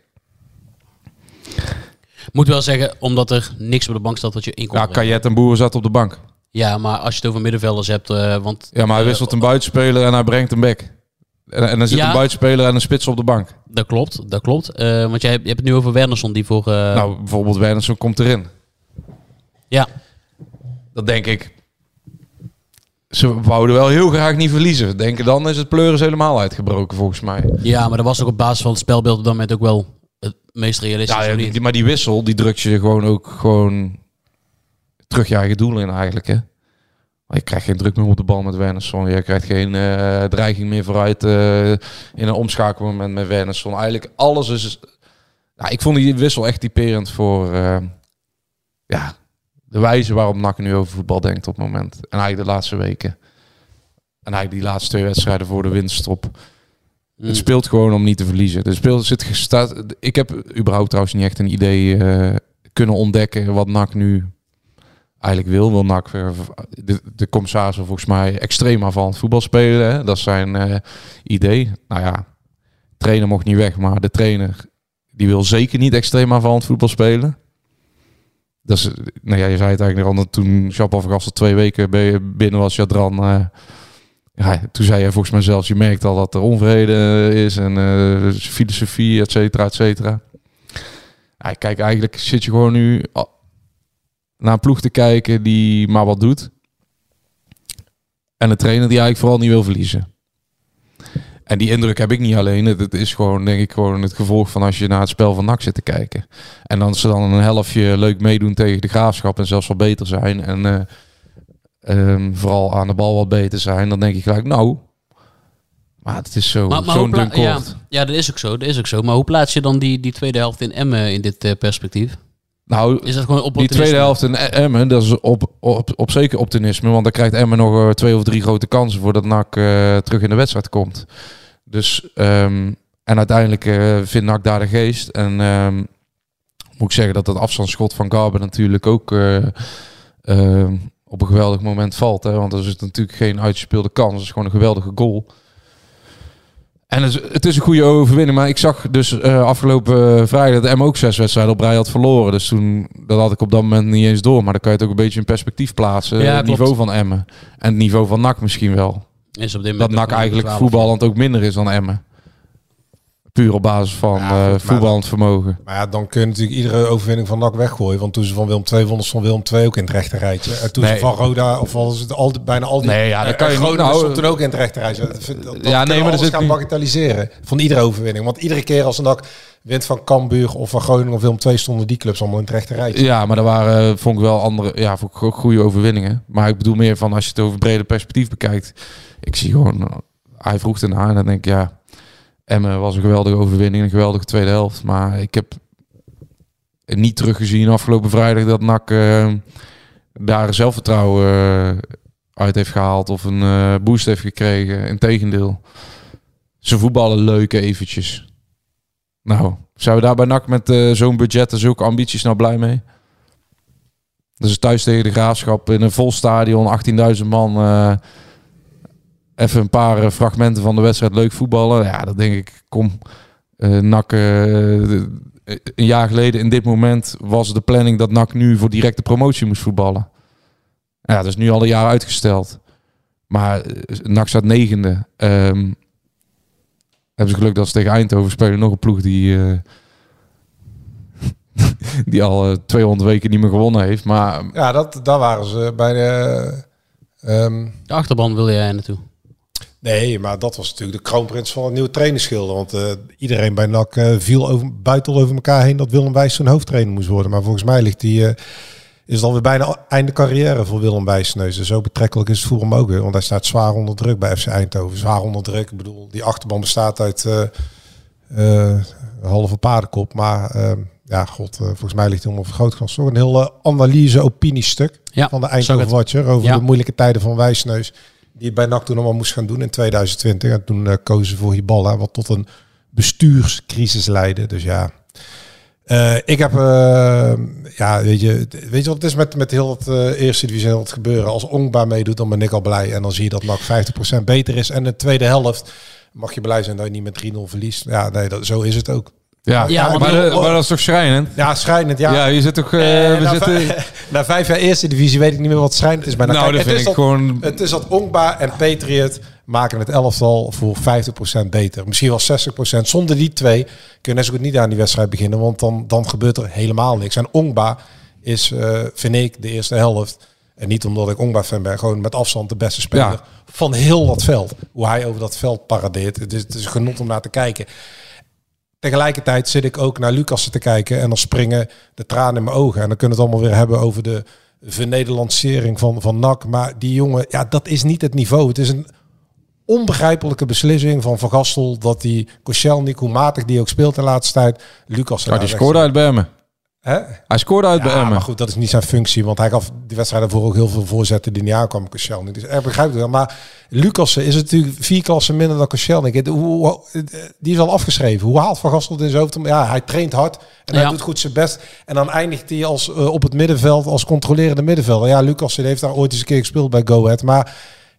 Moet wel zeggen, omdat er niks op de bank staat wat je in kon Ja, brengen. Kajet en Boer zaten op de bank. Ja, maar als je het over middenvelders hebt, uh, want... Ja, maar hij uh, wisselt een buitenspeler en hij brengt een back. En, en dan zit Ja. een buitenspeler en een spits op de bank. Dat klopt, dat klopt. Uh, want jij hebt, je hebt het nu over Wernersson die voor... Uh, Nou, bijvoorbeeld Wernersson komt erin. ja, Dat denk ik. Ze wouden wel heel graag niet verliezen. Denken dan is het pleuris helemaal uitgebroken volgens mij. ja, maar dat was ook op basis van het spelbeeld op dat moment ook wel het meest realistisch. Ja, of die, niet? die- maar die wissel, die drukt je gewoon ook gewoon terug je eigen doel in eigenlijk. Hè? Maar je krijgt geen druk meer op de bal met Wernersson. Je krijgt geen uh, dreiging meer vooruit uh, in een omschakelmoment met Wernersson. Eigenlijk alles is... Nou, ik vond die wissel echt typerend voor uh, ja, de wijze waarop N A C nu over voetbal denkt op het moment. En eigenlijk de laatste weken. En eigenlijk die laatste twee wedstrijden voor de winterstop. Mm. Het speelt gewoon om niet te verliezen. De speel zit gestaat. Ik heb überhaupt trouwens niet echt een idee uh, kunnen ontdekken wat N A C nu eigenlijk wil. Wil N A C uh, de, de commissaris wil volgens mij extreem aanvallend voetbal spelen. Hè? Dat is zijn uh, idee. Nou ja, trainer mocht niet weg, maar de trainer die wil zeker niet extreem aanvallend voetbal spelen. Dat is, nou ja, je zei het eigenlijk al, toen Jean-Paul van Gastel twee weken binnen was, Jadran... Uh, ja, toen zei hij volgens mij zelfs, je merkt al dat er onvrede is en uh, filosofie, et cetera, et cetera. Ja, kijk, eigenlijk zit je gewoon nu naar een ploeg te kijken die maar wat doet. En een trainer die eigenlijk vooral niet wil verliezen. En die indruk heb ik niet alleen. Het is gewoon, denk ik, gewoon het gevolg van als je naar het spel van N A C zit te kijken. En dan ze dan een helftje leuk meedoen tegen de Graafschap en zelfs wel beter zijn. En uh, um, vooral aan de bal wat beter zijn. Dan denk ik gelijk, nou... Maar het is zo, maar, maar zo'n dun pla- kort. Ja, ja, dat is ook zo. Dat is ook zo. Maar hoe plaats je dan die, die tweede helft in Emmen in dit uh, perspectief? Nou, is dat gewoon op die tweede helft in Emmen, dat is op, op, op zeker optimisme. Want dan krijgt Emmen nog uh, twee of drie grote kansen voordat N A C uh, terug in de wedstrijd komt. Dus, um, en uiteindelijk uh, vindt N A C daar de geest. En um, moet ik zeggen dat het afstandsschot van Garber natuurlijk ook uh, uh, op een geweldig moment valt. Hè? Want er is natuurlijk geen uitgespeelde kans. Het is gewoon een geweldige goal. En het is, het is een goede overwinning. Maar ik zag dus uh, afgelopen uh, vrijdag dat Emmen ook zes wedstrijden op rij had verloren. Dus toen, dat had ik op dat moment niet eens door. Maar dan kan je het ook een beetje in perspectief plaatsen. Ja, het niveau van Emmen. En het niveau van N A C misschien wel. Is op dit dat N A C eigenlijk voetballend ook minder is dan Emmen. Puur op basis van ja, uh, voetballend vermogen. Maar ja, dan kun je natuurlijk iedere overwinning van N A C weggooien. Want toen ze van Willem twee wonnen, stond Willem twee ook in het rechterrijtje. En toen nee. ze van Roda, of was het al, bijna al die... Nee, ja, dan kan je Groningen nou, stond toen ook in het rechterrijtje. Dat, dat ja, nee, maar dat is gaan bagatelliseren van iedere overwinning. Want iedere keer als N A C wint van Cambuur of van Groningen of Willem twee, stonden die clubs allemaal in het rechterrijtje. Ja, maar er waren, vond ik wel andere, ja, vond ik ook goede overwinningen. Maar ik bedoel meer van als je het over brede perspectief bekijkt. Ik zie gewoon, hij vroeg ernaar en dan denk ik, ja... Emmen was een geweldige overwinning, een geweldige tweede helft. Maar ik heb niet teruggezien afgelopen vrijdag dat N A C uh, daar zelfvertrouwen uh, uit heeft gehaald of een uh, boost heeft gekregen. Integendeel. Ze voetballen leuk eventjes. Nou, zijn we daar bij N A C met uh, zo'n budget en zulke ambities nou blij mee? Dat is thuis tegen de Graafschap in een vol stadion, achttienduizend man... Uh, even een paar uh, fragmenten van de wedstrijd leuk voetballen. Ja, dat denk ik, kom, uh, N A C... Uh, de, een jaar geleden in dit moment was de planning dat N A C nu voor directe promotie moest voetballen. Ja, dat is nu al een jaar uitgesteld. Maar uh, N A C staat negende. Um, hebben ze geluk dat ze tegen Eindhoven spelen. Nog een ploeg die... Uh, die al uh, tweehonderd weken niet meer gewonnen heeft. Maar ja, dat, daar waren ze bij de... Um... De achterban wil jij naartoe. Nee, maar dat was natuurlijk de kroonprins van het nieuwe trainerschilder. Want uh, iedereen bij N A C uh, viel over, buiten over elkaar heen dat Willem Wijs zijn hoofdtrainer moest worden. Maar volgens mij ligt die, uh, is het alweer bijna einde carrière voor Willem Wijsneus. Dus zo betrekkelijk is het voetbal mogelijk. Want hij staat zwaar onder druk bij F C Eindhoven. Zwaar onder druk. Ik bedoel, die achterban bestaat uit uh, uh, een halve paardenkop. Maar uh, ja, god, uh, volgens mij ligt hij onder vergrootglas. Toch een heel uh, analyse-opiniestuk ja, van de Eindhoven Watcher over ja. de moeilijke tijden van Wijsneus. Die het bij N A C toen allemaal moest gaan doen in tweeduizend twintig. En toen uh, kozen ze voor Hiballa, wat tot een bestuurscrisis leidde. Dus ja, uh, ik heb, uh, ja, weet je, weet je wat het is met, met heel het uh, eerste divisie heel het gebeuren. Als Ongba meedoet, dan ben ik al blij. En dan zie je dat N A C vijftig procent beter is. En de tweede helft mag je blij zijn dat je niet met drie nul verliest. Ja, nee, dat, zo is het ook. Ja, ja maar, maar, de, maar dat is toch schrijnend? Ja, schrijnend, ja. Ja, je zit toch... Uh, uh, we na, zitten... vijf, na vijf jaar eerste divisie weet ik niet meer wat schrijnend is. Maar nou, kijk, dat het vind is ik dat, gewoon... Het is dat Ongba en Patriot maken het elftal voor vijftig procent beter. Misschien wel zestig procent. Zonder die twee kun je net zo goed niet aan die wedstrijd beginnen. Want dan, dan gebeurt er helemaal niks. En Ongba is, uh, vind ik, de eerste helft... En niet omdat ik Ongba-fan ben, gewoon met afstand de beste speler ja. van heel dat veld. Hoe hij over dat veld paradeert. Het is, het is genot om naar te kijken. Tegelijkertijd zit ik ook naar Lucas te kijken en dan springen de tranen in mijn ogen. En dan kunnen we het allemaal weer hebben over de vernederlandsering van, van N A C. Maar die jongen, ja, dat is niet het niveau. Het is een onbegrijpelijke beslissing van Van Gastel dat die Koscielnik, hoe matig die ook speelt de laatste tijd, Lucas... Ja, die scoorde uit bij Emmen. Hè? Hij scoorde uit ja, bij Emmen. Maar goed, dat is niet zijn functie. Want hij gaf die wedstrijd daarvoor ook heel veel voorzetten die niet aankwamen. Koscielnik. Dus erg begrijp ik wel. Maar Lucassen is natuurlijk vier klassen minder dan Koscielnik. Die is al afgeschreven. Hoe haalt Van Gastel het in zijn hoofd? Ja, hij traint hard en hij ja. doet goed zijn best. En dan eindigt hij als, uh, op het middenveld als controlerende middenvelder. Ja, Lucassen heeft daar ooit eens een keer gespeeld bij Go Ahead. Maar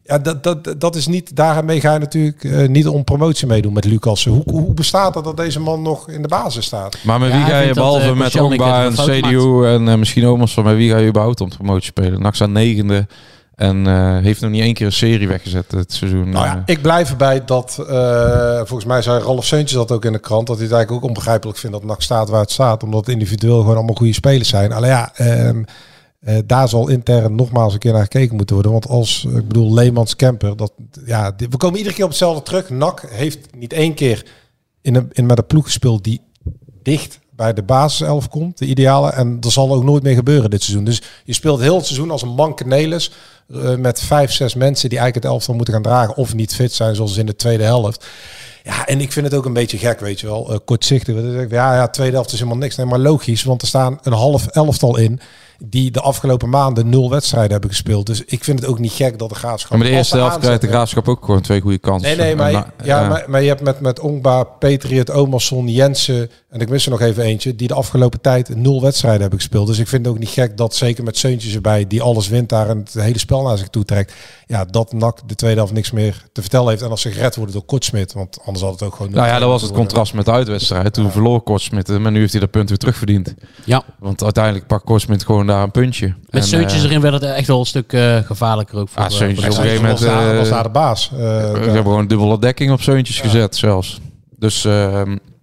Ja, dat, dat, dat is niet... Daarmee ga je natuurlijk uh, niet om promotie meedoen met Lucas. Hoe, hoe bestaat het dat deze man nog in de basis staat? Maar met Ja, wie hij ga je vindt dat, behalve uh, met Koscielny Ogba en een fout C D U en uh, misschien Omos van, met wie ga je überhaupt om promotie spelen? N A C staat negende en uh, heeft nog niet één keer een serie weggezet dit seizoen. Nou ja, uh. ik blijf erbij dat... Uh, volgens mij zei Ralf Seuntjes dat ook in de krant... dat hij het eigenlijk ook onbegrijpelijk vindt dat N A C staat waar het staat. Omdat individueel gewoon allemaal goede spelers zijn. Alleen ja... Um, Uh, daar zal intern nogmaals een keer naar gekeken moeten worden. Want als, ik bedoel, Leemans, Kemper... Dat, ja, die, we komen iedere keer op hetzelfde terug. N A C heeft niet één keer in een, in, met een ploeg gespeeld... die dicht bij de basiself komt, de ideale. En dat zal ook nooit meer gebeuren dit seizoen. Dus je speelt heel het seizoen als een manke Nelis... Uh, met vijf, zes mensen die eigenlijk het elftal moeten gaan dragen... of niet fit zijn, zoals in de tweede helft. Ja, en ik vind het ook een beetje gek, weet je wel. Uh, kortzichtig. Ja, ja, tweede helft is helemaal niks. Nee, maar logisch, want er staan een half elftal in... die de afgelopen maanden nul wedstrijden hebben gespeeld. Dus ik vind het ook niet gek dat de Graafschap... Ja, maar de eerste helft krijgt de Graafschap ook gewoon twee goede kansen. Nee, nee, maar, na, ja, uh, maar, maar je hebt met, met Ongba, Petriot, Omerson, Jensen... en ik mis er nog even eentje... die de afgelopen tijd nul wedstrijden hebben gespeeld. Dus ik vind het ook niet gek dat, zeker met Seuntjes erbij... die alles wint daar en het hele spel naar zich toe trekt... ja, dat N A C de tweede helft niks meer te vertellen heeft. En als ze gered worden door Kortsmit... want anders had het ook gewoon... Nou ja, dat was het contrast met de uitwedstrijd. Toen ja. verloor Kortsmit, maar nu heeft hij dat punt weer terugverdiend. Ja. Want uiteindelijk pakt Kortsmit gewoon daar een puntje. Met Seuntjes uh, erin werd het echt wel een stuk uh, gevaarlijker ook. Voor, ah, Seuntjes uh, op een gegeven moment... Uh, was daar de baas. Uh, we hebben gewoon dubbele dekking op Seuntjes ja. gezet zelfs. Dus uh,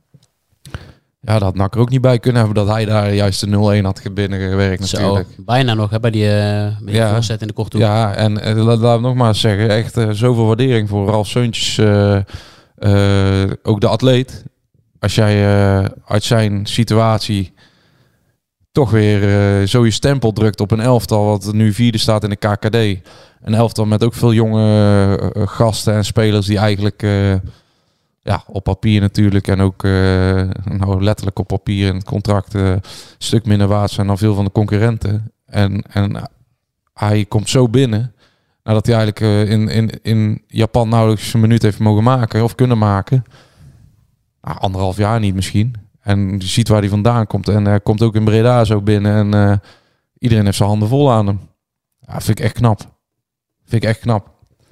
ja, dat had N A C er ook niet bij kunnen hebben... dat hij daar juist de nul-een had binnengewerkt natuurlijk. Zo, bijna nog hè, bij die, uh, bij die ja. voorzet in de korte hoek. Ja, en uh, laat, laat ik nog maar eens zeggen... echt uh, zoveel waardering voor Ralf Seuntjes... Uh, uh, ook de atleet. Als jij uh, uit zijn situatie... toch weer uh, zo je stempel drukt op een elftal... wat nu vierde staat in de K K D. Een elftal met ook veel jonge uh, gasten en spelers... die eigenlijk uh, ja, op papier natuurlijk... en ook uh, nou, letterlijk op papier in het contract... Uh, een stuk minder waard zijn dan veel van de concurrenten. En, en uh, hij komt zo binnen... nadat hij eigenlijk uh, in, in, in Japan nauwelijks een minuut heeft mogen maken... of kunnen maken. Nou, anderhalf jaar niet misschien... En je ziet waar hij vandaan komt. En hij uh, komt ook in Breda zo binnen. En uh, iedereen heeft zijn handen vol aan hem. Ja, vind ik echt knap. Vind ik echt knap.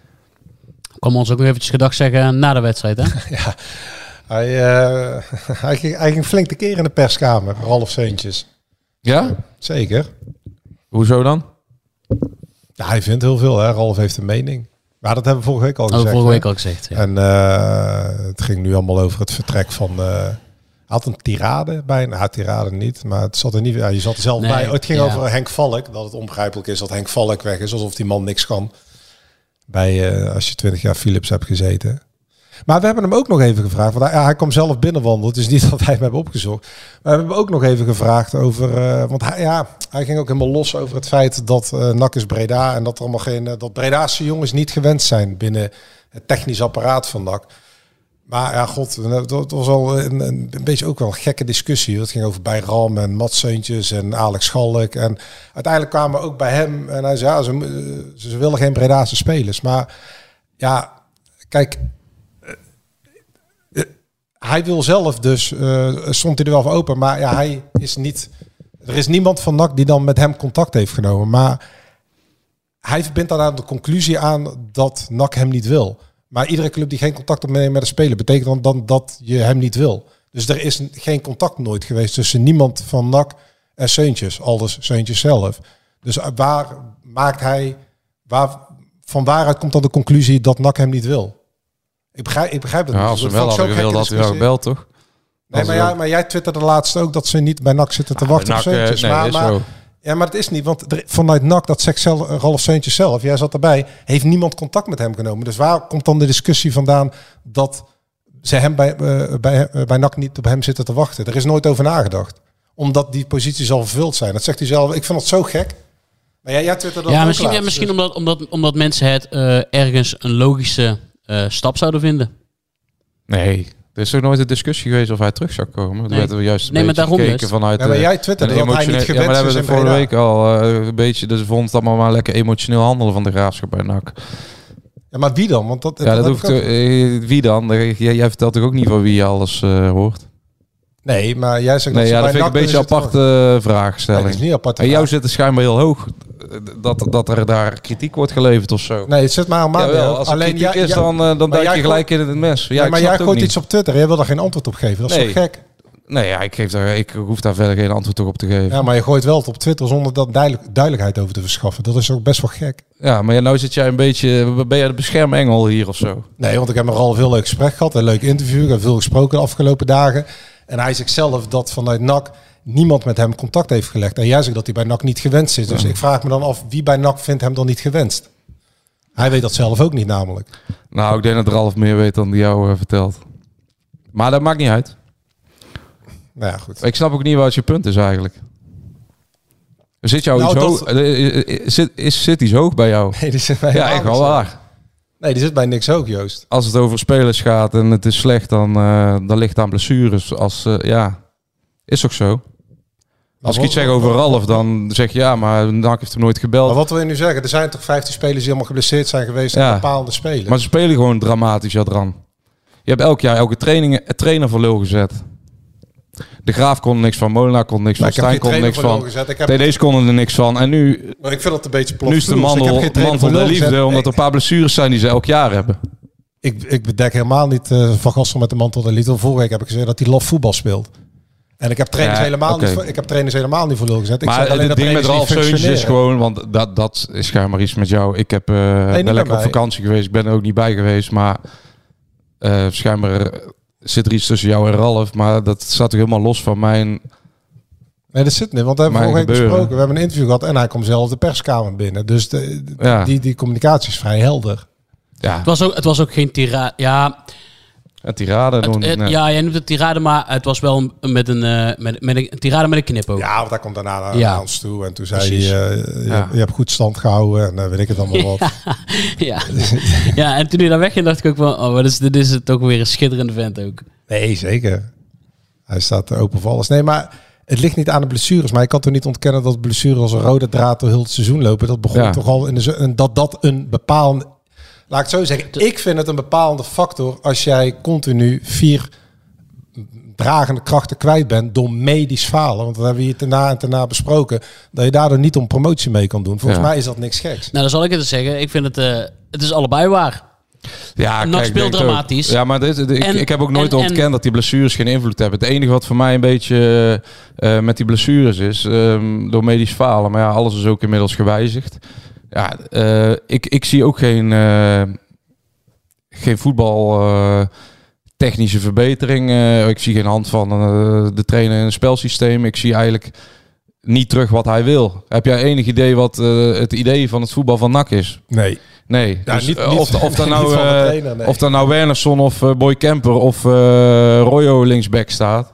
Kom ons ook nog eventjes gedag zeggen na de wedstrijd, hè? ja, hij, uh, hij, ging, hij ging flink tekeer in de perskamer. Ralf Seuntjes. Ja? Zeker. Hoezo dan? Ja, hij vindt heel veel, hè. Ralf heeft een mening. Maar dat hebben we vorige week al gezegd. Oh, vorige week al gezegd, ja. En uh, het ging nu allemaal over het vertrek van... Uh, had een tirade bij, nou tirade niet, maar het zat er niet. Ja, je zat er zelf nee, bij. Het ging ja. over Henk Valk, dat het onbegrijpelijk is dat Henk Valk weg is, alsof die man niks kan. Bij uh, als je twintig jaar Philips hebt gezeten. Maar we hebben hem ook nog even gevraagd, want hij, hij kwam zelf binnenwandelen. Het is niet dat wij hem hebben opgezocht. Maar we hebben hem ook nog even gevraagd over, uh, want hij, ja, hij ging ook helemaal los over het feit dat uh, N A C is Breda en dat er allemaal geen, uh, dat Bredaanse jongens niet gewend zijn binnen het technisch apparaat van N A C. Maar ja, god, dat was al een, een beetje ook wel een gekke discussie. Het ging over bij Ram en Mats Seuntjes en Alex Schalk. En uiteindelijk kwamen we ook bij hem. En hij zei, ja, ze, ze willen geen Bredaanse spelers. Maar ja, kijk, uh, hij wil zelf dus, uh, stond hij er wel voor open. Maar ja, hij is niet, er is niemand van N A C die dan met hem contact heeft genomen. Maar hij verbindt daar de conclusie aan dat N A C hem niet wil. Maar iedere club die geen contact opneemt met een speler... betekent dan, dan dat je hem niet wil. Dus er is geen contact nooit geweest... tussen niemand van N A C en Seuntjes. Aldus Seuntjes zelf. Dus waar maakt hij... Waar, van waaruit komt dan de conclusie dat N A C hem niet wil? Ik begrijp, ik begrijp dat ja, niet. Als ze wel hadden gewild, had hij wel gebeld, toch? Nee, maar, ja, maar jij twitterde laatst ook... dat ze niet bij N A C zitten te ah, wachten op Seuntjes. Nee, maar, maar, ja, maar het is niet, want er, vanuit N A C, dat zegt zelf, Ralf Seuntjes zelf, jij zat erbij, heeft niemand contact met hem genomen. Dus waar komt dan de discussie vandaan dat ze hem bij, uh, bij, uh, bij N A C niet op hem zitten te wachten? Er is nooit over nagedacht. Omdat die posities al vervuld zijn. Dat zegt hij zelf. Ik vind het zo gek. Maar jij, jij twitterde ja, misschien, ja, misschien dus. omdat, omdat, omdat mensen het uh, ergens een logische uh, stap zouden vinden. Nee. Er is ook nooit een discussie geweest of hij terug zou komen. Nee. Er werd juist een nee, beetje maar gekeken dus. vanuit... Ja, maar jij twitterde dat hij niet gewend is. Ja, maar hebben we de vorige week al uh, een beetje... Dus vond het allemaal maar lekker emotioneel handelen van de Graafschap bij N A C. Ja, maar wie dan? Want dat, ja, dat, dat hoeft... Uh, wie dan? Jij, jij vertelt toch ook niet van wie je alles uh, hoort? Nee, maar jij zegt... Nee, dat ja, dat vind ik een beetje een aparte uh, vraagstelling. Nee, dat is niet apart. En jou zit er schijnbaar heel hoog. dat, dat er daar kritiek wordt geleverd of zo. Nee, het zit maar aan maanden. Jawel, als er Alleen kritiek ja, is, ja, dan, uh, dan duik je gelijk gooit, in het mes. Ja, ja, ik maar snap jij het ook gooit niet. iets op Twitter en jij wil daar geen antwoord op geven. Dat is Nee. toch gek? Nee, ja, ik, geef daar, ik hoef daar verder geen antwoord op te geven. Ja, maar je gooit wel het op Twitter zonder dat duidelijk, duidelijkheid over te verschaffen. Dat is ook best wel gek. Ja, maar ja, nou zit jij een beetje... Ben jij de beschermengel hier of zo? Nee, want ik heb nogal veel leuk gesprek gehad. Een leuk interview. Ik heb veel gesproken de afgelopen dagen. En hij zegt zelf dat vanuit N A C niemand met hem contact heeft gelegd. En jij zegt dat hij bij N A C niet gewenst is. Dus ja. ik vraag me dan af, wie bij N A C vindt hem dan niet gewenst? Hij weet dat zelf ook niet namelijk. Nou, ik denk dat Ralf meer weet dan die jou uh, vertelt. Maar dat maakt niet uit. Nou ja, goed. Ik snap ook niet wat je punt is eigenlijk. Zit jou nou, iets dat... hoog? Zit, is, zit iets hoog bij jou? Nee, die zit bij ja, echt wel waar. Nee, die zit bij niks hoog, Joost. Als het over spelers gaat en het is slecht, dan, uh, dan ligt het aan blessures. Als, uh, ja, is ook zo. Als ik iets zeg over Ralf, dan zeg je ja, maar N A C heeft hem nooit gebeld. Maar wat wil je nu zeggen? Er zijn toch vijftien spelers die helemaal geblesseerd zijn geweest aan ja. bepaalde spelers. Maar ze spelen gewoon dramatisch, Jadran. Je hebt elk jaar elke training, trainer voor lul gezet. De Graaf kon er niks van, Molenaar kon er niks van, Stijn kon er niks van. T D's konden er niks van. En nu, maar ik vind dat een beetje plof. Nu is de mandel, mantel der liefde, gezet. Omdat er een paar blessures zijn die ze elk jaar hebben. Ik, ik bedek helemaal niet uh, Van Gastel met de mantel der liefde. Vorige week heb ik gezegd dat hij lof voetbal speelt. En ik heb trainers, ja, helemaal, okay. niet voor, ik heb trainers helemaal niet voor lul gezet. Ik maar alleen het dat ding met Ralf Seuntjes is gewoon, want dat, dat is schijnbaar iets met jou. Ik heb, uh, nee, ben lekker op vakantie geweest, ik ben er ook niet bij geweest. Maar uh, schijnbaar zit er iets tussen jou en Ralf. Maar dat staat toch helemaal los van mijn... Nee, dat zit niet, want we hebben vorige week besproken. We hebben een interview gehad en hij komt zelf de perskamer binnen. Dus de, de, ja. die, die communicatie is vrij helder. Ja. Het was ook, het was ook geen tirade. Ja, een tirade. Het, doen, het, nee. Ja, jij noemt het tirade, maar het was wel een, met, een, uh, met, met een, een tirade met een knip ook. Ja, want hij komt daarna naar ja. ons toe en toen zei Precies. hij, uh, je, ja. je hebt goed stand gehouden en uh, weet ik het allemaal wat. ja. ja, en toen hij daar wegging dacht ik ook wel, oh, wat is, dit is het ook weer een schitterende vent ook. Nee, zeker. Hij staat open voor alles. Nee, maar... Het ligt niet aan de blessures, maar ik kan toch niet ontkennen dat blessures als een rode draad door heel het seizoen lopen. Dat begon ja. toch al in de en dat dat een bepaalde, laat ik het zo zeggen. Ik vind het een bepalende factor als jij continu vier dragende krachten kwijt bent door medisch falen. Want dat hebben we hier daarna en daarna besproken. Dat je daardoor niet om promotie mee kan doen. Volgens ja. mij is dat niks geks. Nou, dan zal ik het eens zeggen. Ik vind het, uh, het is allebei waar. Ja, N A C speelt dramatisch. Ook. Ja, maar dit, dit, en, ik, ik heb ook nooit en, ontkend en, dat die blessures geen invloed hebben. Het enige wat voor mij een beetje uh, met die blessures is, um, door medisch falen. Maar ja, alles is ook inmiddels gewijzigd. Ja, uh, ik, ik zie ook geen, uh, geen voetbal uh, technische verbetering. Uh, ik zie geen hand van uh, de trainer in een spelsysteem. Ik zie eigenlijk niet terug wat hij wil. Heb jij enig idee wat uh, het idee van het voetbal van N A C is? Nee. Nee, ja, dus, niet, uh, niet, of, of, daar nou, uh, trainer, nee. of daar nou Wernersson of uh, Boy Kemper of uh, Royo linksback staat.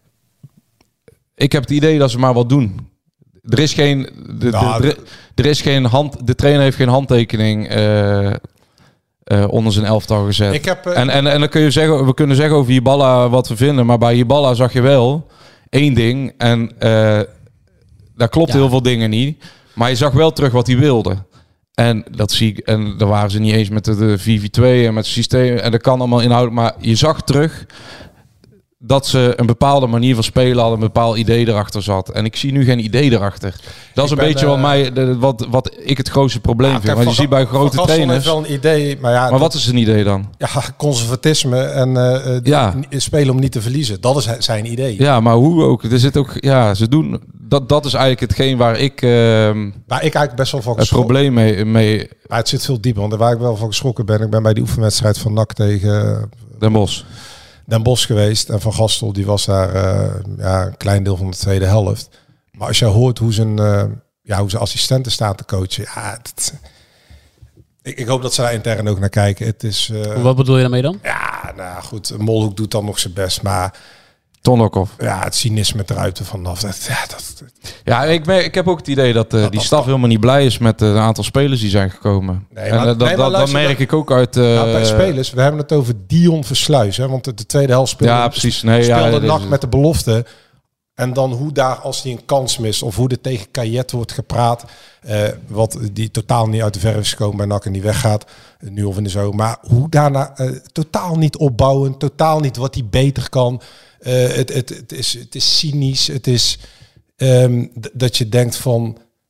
Ik heb het idee dat ze maar wat doen. Er is geen, de, nou, de, de, er is geen hand, de trainer heeft geen handtekening uh, uh, onder zijn elftal gezet. Ik heb, uh, en, en, en dan kun je zeggen, we kunnen zeggen over Hiballa wat we vinden, maar bij Hiballa zag je wel één ding en uh, daar klopt ja. heel veel dingen niet. Maar je zag wel terug wat hij wilde. En dat zie ik, en daar waren ze niet eens met de, de vier vier twee en met het systeem. En dat kan allemaal inhoudelijk. Maar je zag terug dat ze een bepaalde manier van spelen hadden, een bepaald idee erachter zat. En ik zie nu geen idee erachter. Dat is ik een ben, beetje uh, wat, mij, de, wat, wat ik het grootste probleem ja, vind. Want je ziet bij grote trainers... wel een idee, maar ja... Maar dat, wat is een idee dan? Ja, conservatisme en uh, ja. spelen om niet te verliezen. Dat is zijn idee. Ja, maar hoe ook? Er zit ook... Ja, ze doen... Dat, dat is eigenlijk hetgeen waar ik... Uh, waar ik eigenlijk best wel van het probleem mee, mee... Maar het zit veel dieper. Want waar ik wel van geschrokken ben... Ik ben bij die oefenwedstrijd van N A C tegen... Den Bosch. Den Bosch geweest. En Van Gastel, die was daar uh, ja, een klein deel van de tweede helft. Maar als je hoort hoe zijn, uh, ja, hoe zijn assistenten staan te coachen... Ja, het, ik, ik hoop dat ze daar intern ook naar kijken. Het is, uh, Wat bedoel je daarmee dan? Ja, nou goed. Molhoek doet dan nog zijn best, maar... Tonokhoff. Ja, het cynisme eruit er vanaf. Dat, ja, dat, ja ik, ben, ik heb ook het idee dat uh, dat, die staf helemaal niet blij is met uh, een aantal spelers die zijn gekomen. Nee, en, maar, uh, dat, nee, dat, dat merk ik ook uit... Uh, nou, bij spelers, we hebben het over Dion Versluis. Hè, want de, de tweede helft speelde, ja, precies. Nee, speelde ja, N A C met de belofte. En dan hoe daar, als hij een kans mist... of hoe er tegen Kajet wordt gepraat... Uh, wat die totaal niet uit de verf is gekomen bij N A C en die weggaat... Uh, nu of in de zomer. Maar hoe daarna uh, totaal niet opbouwen... totaal niet wat hij beter kan... Uh, het, het, het, is, het is cynisch. Het is um, d- dat je denkt van...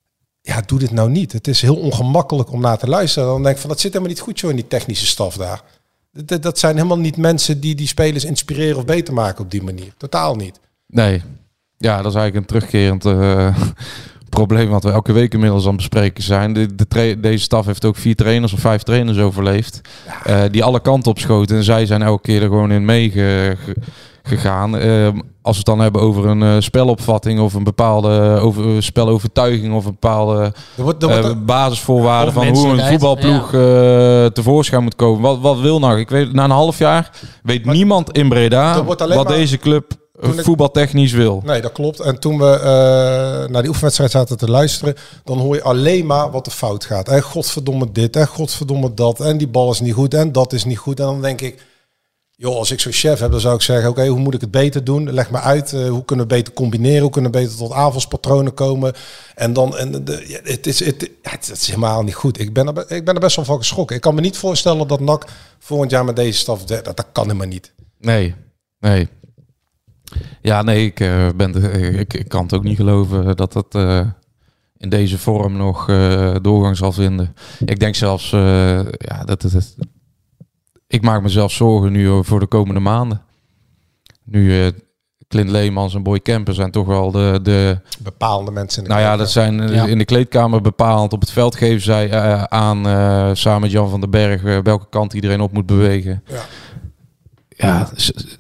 ja, doe dit nou niet. Het is heel ongemakkelijk om naar te luisteren. Dan denk ik van, dat zit helemaal niet goed zo in die technische staf daar. Dat, dat zijn helemaal niet mensen die die spelers inspireren of beter maken op die manier. Totaal niet. Nee. Ja, dat is eigenlijk een terugkerend uh, probleem wat we elke week inmiddels aan het bespreken zijn. De, de tra- deze staf heeft ook vier trainers of vijf trainers overleefd. Ja. Uh, die alle kanten op schoten. En zij zijn elke keer er gewoon in meegegaan. Uh, als we het dan hebben over een uh, spelopvatting of een bepaalde over, uh, spelovertuiging of een bepaalde er wordt, er wordt, uh, basisvoorwaarden van hoe een voetbalploeg ja. uh, tevoorschijn moet komen. Wat, wat wil nou? Ik weet, na een half jaar weet maar, niemand in Breda wat maar... deze club Toen voetbaltechnisch wil. Nee, dat klopt. En toen we uh, naar die oefenwedstrijd zaten te luisteren, dan hoor je alleen maar wat er fout gaat. En godverdomme dit, en godverdomme dat, en die bal is niet goed, en dat is niet goed. En dan denk ik, joh, als ik zo'n chef heb, dan zou ik zeggen, oké, okay, hoe moet ik het beter doen? Leg me uit, uh, hoe kunnen we beter combineren? Hoe kunnen we beter tot aanvalspatronen komen? En dan, en de, ja, het, is, het, ja, het is helemaal niet goed. Ik ben, er, ik ben er best wel van geschrokken. Ik kan me niet voorstellen dat N A C volgend jaar met deze staf, dat, dat kan helemaal niet. Nee, nee. Ja, nee, ik, uh, ben de, ik, ik kan het ook niet geloven dat dat uh, in deze vorm nog uh, doorgang zal vinden. Ik denk zelfs, uh, ja, dat het. Ik maak mezelf zorgen nu voor de komende maanden. Nu uh, Clint Leemans en Boy Kemper zijn toch wel de, de bepaalde mensen. In de nou ja, dat zijn uh, ja. in de kleedkamer bepaald. Op het veld geven zij uh, aan uh, samen met Jan van den Berg uh, welke kant iedereen op moet bewegen. Ja. Ja.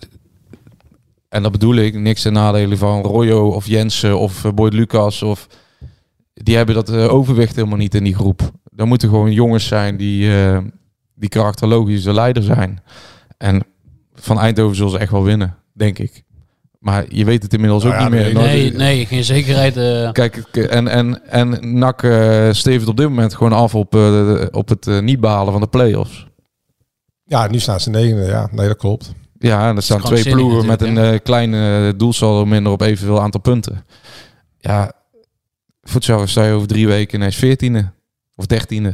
En dat bedoel ik, niks ten nadele van Royo of Jensen of uh, Boyd Lucas. Of, die hebben dat uh, overwicht helemaal niet in die groep. Er moeten gewoon jongens zijn die, uh, die karakterologische leider zijn. En van Eindhoven zullen ze echt wel winnen, denk ik. Maar je weet het inmiddels nou ook ja, niet meer. Nee, nee, geen zekerheid. Uh... Kijk, en, en, en N A C uh, stevend op dit moment gewoon af op, uh, op het uh, niet behalen van de play-offs. Ja, nu staan ze negende, ja. Nee, dat klopt. Ja, en er staan twee ploegen met een uh, kleine doelsaldo minder op evenveel aantal punten. Ja, voor hetzelfde sta je over drie weken ineens veertiende of dertiende.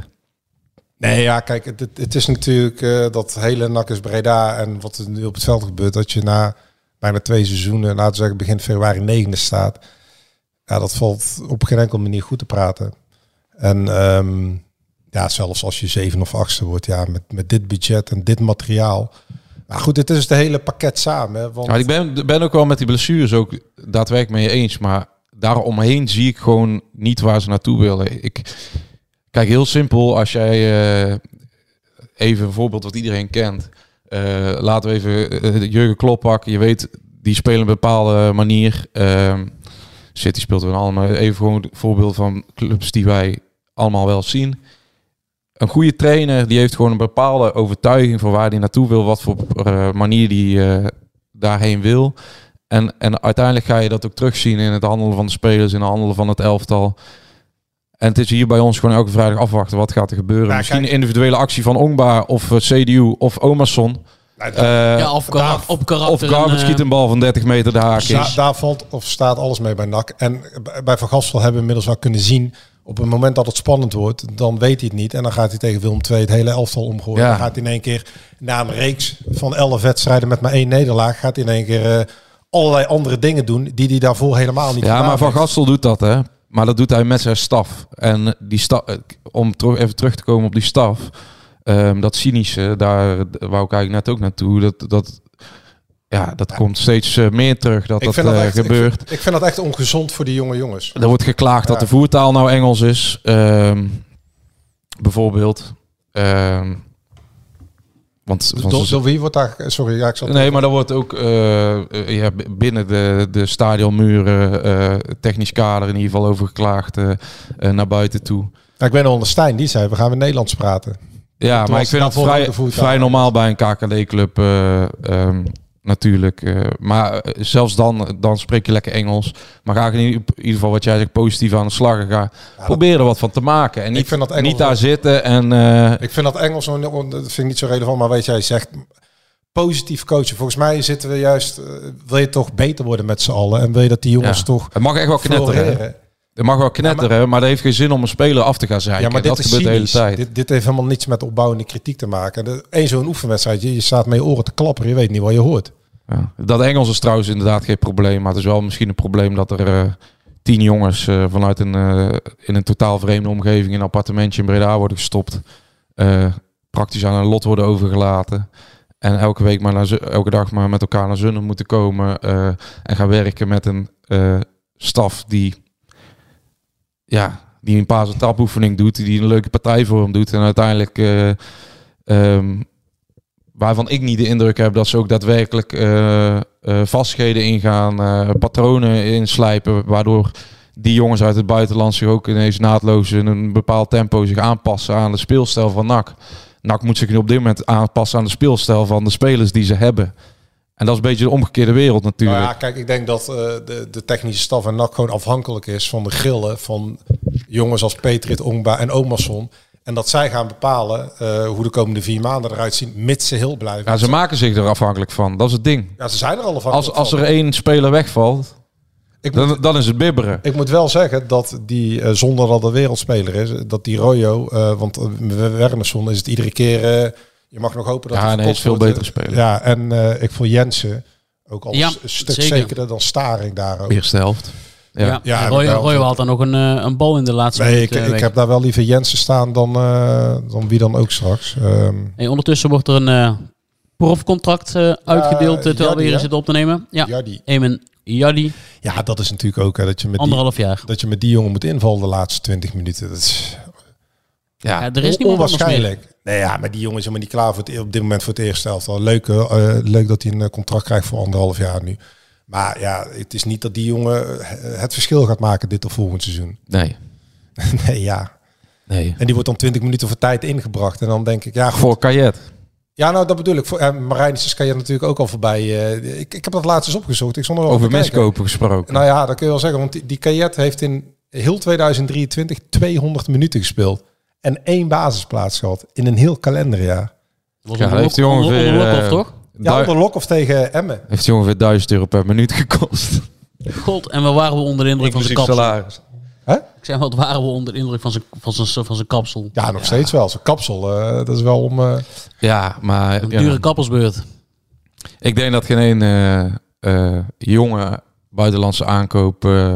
Nee, ja, kijk, het, het is natuurlijk uh, dat hele N A C is Breda en wat er nu op het veld gebeurt, dat je na bijna twee seizoenen, laten we zeggen begin februari negende staat. Ja, dat valt op geen enkele manier goed te praten. En um, ja, zelfs als je zeven of achtste wordt, ja, met, met dit budget en dit materiaal. Maar goed, het is het hele pakket samen. Hè, want... ja, ik ben, ben ook wel met die blessures ook daadwerkelijk mee eens. Maar daaromheen zie ik gewoon niet waar ze naartoe willen. Ik, kijk, heel simpel. Als jij uh, even een voorbeeld wat iedereen kent. Uh, laten we even uh, Jurgen Klopp pakken. Je weet, die spelen een bepaalde manier. Uh, City speelt we allemaal. Even gewoon een voorbeeld van clubs die wij allemaal wel zien. Een goede trainer die heeft gewoon een bepaalde overtuiging van waar hij naartoe wil, wat voor uh, manier die uh, daarheen wil. En, en uiteindelijk ga je dat ook terugzien in het handelen van de spelers, in het handelen van het elftal. En het is hier bij ons gewoon elke vrijdag afwachten wat gaat er gebeuren. Ja, misschien een individuele actie van Ongba of uh, C D U of Omerson. Nee, uh, ja, of, kar- op karakter. Of Garber schiet een bal van dertig meter de haak is. Daar, daar valt of staat alles mee bij N A C. En bij Van Gastel hebben we inmiddels wel kunnen zien, op het moment dat het spannend wordt, dan weet hij het niet. En dan gaat hij tegen Willem twee het hele elftal omgooien. Ja. Dan gaat hij in één keer, na een reeks van elf wedstrijden met maar één nederlaag, gaat hij in één keer uh, allerlei andere dingen doen die hij daarvoor helemaal niet. Ja, maar Van Gastel doet dat, hè. Maar dat doet hij met zijn staf. En die staf, om terug, even terug te komen op die staf, um, dat cynische, daar wou ik eigenlijk net ook naartoe. Dat, dat, ja, dat ja. komt steeds uh, meer terug dat ik dat, dat uh, echt, gebeurt. Ik vind, ik vind dat echt ongezond voor die jonge jongens. Er wordt geklaagd ja. dat de voertaal nou Engels is. Um, bijvoorbeeld. Um, want, want door, door wie wordt daar... Sorry, ja, ik zal nee, maar dan wordt ook uh, ja, binnen de, de stadionmuren uh, technisch kader in ieder geval over geklaagd uh, uh, naar buiten toe. Ja, ik ben onder Stijn, die zei we gaan weer Nederlands praten. Ja, maar ik vind dat vrij, vrij normaal bij een K K D-club uh, um, natuurlijk. Uh, maar uh, zelfs dan, dan spreek je lekker Engels. Maar ga ik in ieder geval, wat jij zegt, positief aan de slag en ga ja, proberen er wat van te maken. En niet, vind dat Engels niet daar wel zitten. En, uh, ik vind dat Engels, dat vind ik niet zo relevant, maar weet jij, zegt positief coachen. Volgens mij zitten we juist, uh, wil je toch beter worden met z'n allen en wil je dat die jongens ja. toch... Het mag echt wel knetteren. Het mag wel knetteren, ja, maar, maar dat heeft geen zin om een speler af te gaan zeiken. Ja, maar dit dat is gebeurt cynisch. de hele tijd. Dit, dit heeft helemaal niets met opbouwende kritiek te maken. Eén zo'n oefenwedstrijd, je, je staat met je oren te klapperen, je weet niet wat je hoort. Ja. Dat Engels is trouwens inderdaad geen probleem, maar het is wel misschien een probleem dat er uh, tien jongens uh, vanuit een, uh, in een totaal vreemde omgeving in een appartementje in Breda worden gestopt. Uh, praktisch aan een lot worden overgelaten. En elke week maar naar, elke dag maar met elkaar naar Zundert moeten komen. Uh, en gaan werken met een uh, staf die, ja, die een paas- en tapoefening doet. Die een leuke partij voor hem doet. En uiteindelijk, uh, um, waarvan ik niet de indruk heb dat ze ook daadwerkelijk uh, uh, vastheden ingaan. Uh, patronen inslijpen. Waardoor die jongens uit het buitenland zich ook ineens naadloos in een bepaald tempo zich aanpassen aan de speelstijl van N A C. N A C moet zich nu op dit moment aanpassen aan de speelstijl van de spelers die ze hebben. En dat is een beetje de omgekeerde wereld natuurlijk. Nou ja, kijk, ik denk dat uh, de, de technische staf en N A C gewoon afhankelijk is van de grillen van jongens als Petrit, Ongba en Omarsson. En dat zij gaan bepalen uh, hoe de komende vier maanden eruit zien, mits ze heel blijven. Ja, ze maken zich er afhankelijk van. Dat is het ding. Ja, ze zijn er al afhankelijk als, als van. er één speler wegvalt, ik dan, moet, dan is het bibberen. Ik moet wel zeggen dat die, uh, zonder dat er wereldspeler is, dat die Royo, uh, want uh, Wernersson is het iedere keer, uh, je mag nog hopen dat ja, hij nee, is veel wordt. beter speler. Ja, en uh, ik vond Jensen ook al ja, een stuk zeker. zekerder dan Staring daar ook. Eerste helft. Ja, ja, ja Roy, Roy had dan nog een, uh, een bal in de laatste nee, minuut. ik, Uh, ik heb daar wel liever Jensen staan dan, uh, dan wie dan ook straks. Um, hey, ondertussen wordt er een uh, profcontract uh, uitgedeeld, uh, terwijl Jaddi, we hier hè? zitten op te nemen. Ja, Jaddi. Eamon Jaddi, Ja, dat is natuurlijk ook hè, dat je met die, anderhalf jaar. dat je met die jongen moet invallen de laatste twintig minuten. Dat is ja. Ja, er is niemand anders meer. onwaarschijnlijk. Nee, ja, maar die jongen is helemaal niet klaar voor het, op dit moment voor het eerste elftal. Leuk, uh, leuk dat hij een contract krijgt voor anderhalf jaar nu. Maar ja, het is niet dat die jongen het verschil gaat maken dit of volgend seizoen. Nee. Nee, ja. Nee. En die wordt dan twintig minuten voor tijd ingebracht. En dan denk ik, ja, goed. Voor Kajet. Ja, nou, dat bedoel ik. Voor, uh, Marijnissen kan je natuurlijk ook al voorbij. Uh, ik, ik heb dat laatst eens opgezocht. Ik stond er wel Over te kijken. miskopen gesproken. Nou ja, dat kun je wel zeggen. Want die, die Kajet heeft in heel tweeduizend drieëntwintig tweehonderd minuten gespeeld. En één basisplaats gehad. In een heel kalenderjaar. Was Ja, een heeft hij onder- ongeveer, onder Lokhoff, uh, toch? Ja, onder Lokhoff tegen Emmen. Heeft hij ongeveer duizend euro per minuut gekost. God, en we waren we onder de indruk van zijn kapsel. salaris. Hè? Ik zeg, wat waren we onder de indruk van zijn, van zijn, van zijn kapsel. Ja, nog steeds wel. Zo'n kapsel, uh, dat is wel om... Uh... Ja, maar... Een ja. dure kappelsbeurt. Ik denk dat geen één uh, uh, jonge buitenlandse aankoop uh,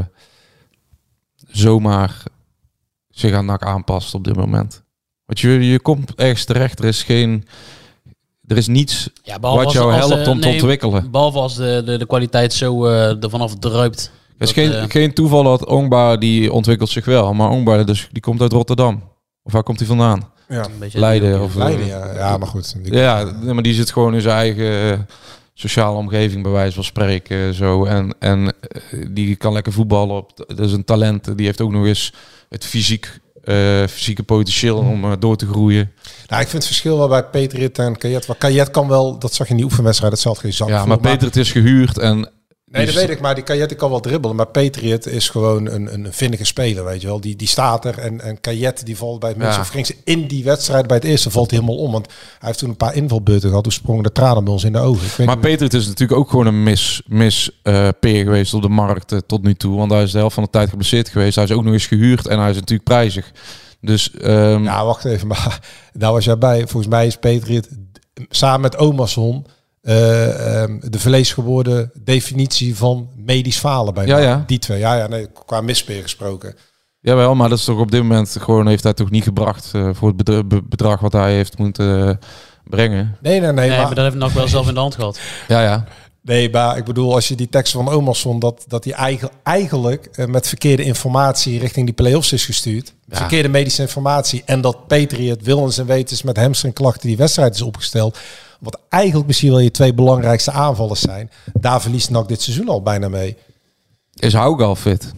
zomaar zich aan N A C aanpast op dit moment. Want je, je komt ergens terecht. Er is geen... Er is niets Ja, behalve wat als- jou als helpt de- om te nee, ontwikkelen. Behalve als de, de, de kwaliteit zo uh, er vanaf druipt. Het is Dat, geen, uh, geen toeval dat Ongba die ontwikkelt zich wel. Maar Ongba dus, die komt uit Rotterdam. Of waar komt hij vandaan? Ja, een beetje Leiden. Of, Leiden, ja. Ja, maar goed. Die... Ja, nee, maar die zit gewoon in zijn eigen uh, sociale omgeving, bij wijze van spreken. Zo. En, en uh, die kan lekker voetballen. Op, dat is een talent. Die heeft ook nog eens het fysiek, uh, fysieke potentieel om uh, door te groeien. Nou, ik vind het verschil wel bij Petrit en Kajet. Want Kajet kan wel, dat zag je in die oefenwedstrijd, dat zelf geen zak Ja, voor, maar Peter, het is gehuurd en... Nee, dat weet ik, maar die Kajet kan wel dribbelen. Maar Petrit is gewoon een, een vinnige speler, weet je wel. Die, die staat er en, en Kajet die valt bij het minste. Ja. Of ging ze in die wedstrijd bij het eerste valt hij helemaal om. Want hij heeft toen een paar invalbeurten gehad. Toen sprongen de tranen bij ons in de ogen. Ik weet Maar niet- Peter, het is natuurlijk ook gewoon een mis, mis uh, peer geweest op de markt uh, tot nu toe. Want hij is de helft van de tijd geblesseerd geweest. Hij is ook nog eens gehuurd en hij is natuurlijk prijzig. Dus... Um, Ja, wacht even. Maar daar was jij bij. Volgens mij is Petrit samen met Omarsson uh, um, de verlees geworden definitie van medisch falen bij Ja, mij. ja. Die twee. Ja, ja, nee, qua mispeer gesproken. Jawel, maar dat is toch op dit moment gewoon heeft hij toch niet gebracht uh, voor het bedra- be- bedrag wat hij heeft moeten uh, brengen. Nee, nee, nee. Nee, maar, maar dat heeft nog wel zelf in de hand gehad. Ja, ja. nee, maar ik bedoel, als je die teksten van Omarsson, dat, dat hij eigen, eigenlijk uh, met verkeerde informatie richting die play-offs is gestuurd. Ja. Verkeerde medische informatie. En dat Petri het willens en wetens met hamstringklachten die wedstrijd is opgesteld. Wat eigenlijk misschien wel je twee belangrijkste aanvallers zijn. Daar verliest N A C dit seizoen al bijna mee. Is Haugal fit?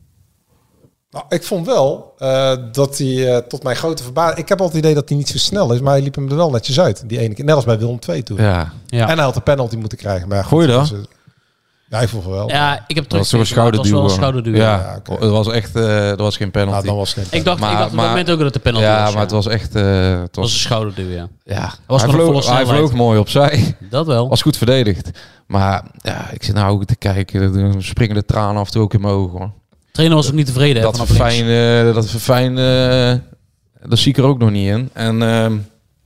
Nou, ik vond wel uh, dat hij uh, tot mijn grote verbazing... Ik heb altijd het idee dat hij niet zo snel is, maar hij liep hem er wel netjes uit. Die ene keer, net als bij Willem twee toen. Ja. Ja. En hij had een penalty moeten krijgen. Maar ja, Gooi je goed, dat? was, uh, ja, ik vond het wel. Ja, ik heb Dat was terug. toch een schouderduw. Het was wel een gewoon. schouderduw. Ja, Ja, oké. het was echt, uh, dat was geen penalty. Nou, dan was het geen Ik dacht, Maar- ik dacht op maar- dat moment ook dat het de penalty ja, was. maar het was echt... Uh, het Het was was, een schouderduw, ja. ja. was hij, gewoon een volle vloog, hij snelheid. vloog mooi opzij. Dat wel. Was goed verdedigd. Maar ja, ik zit nou ook te kijken. Dan springen de tranen af en toe ook in mijn ogen. Hoor. De trainer was ook niet tevreden. hè, Dat vanaf links. verfijnen, dat verfijnen, dat zie ik er ook nog niet in. En ehm,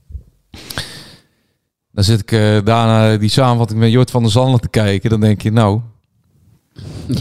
dan zit ik uh, daarna die samenvatting met Jort van der Zanden te kijken. Dan denk je, nou, Ja.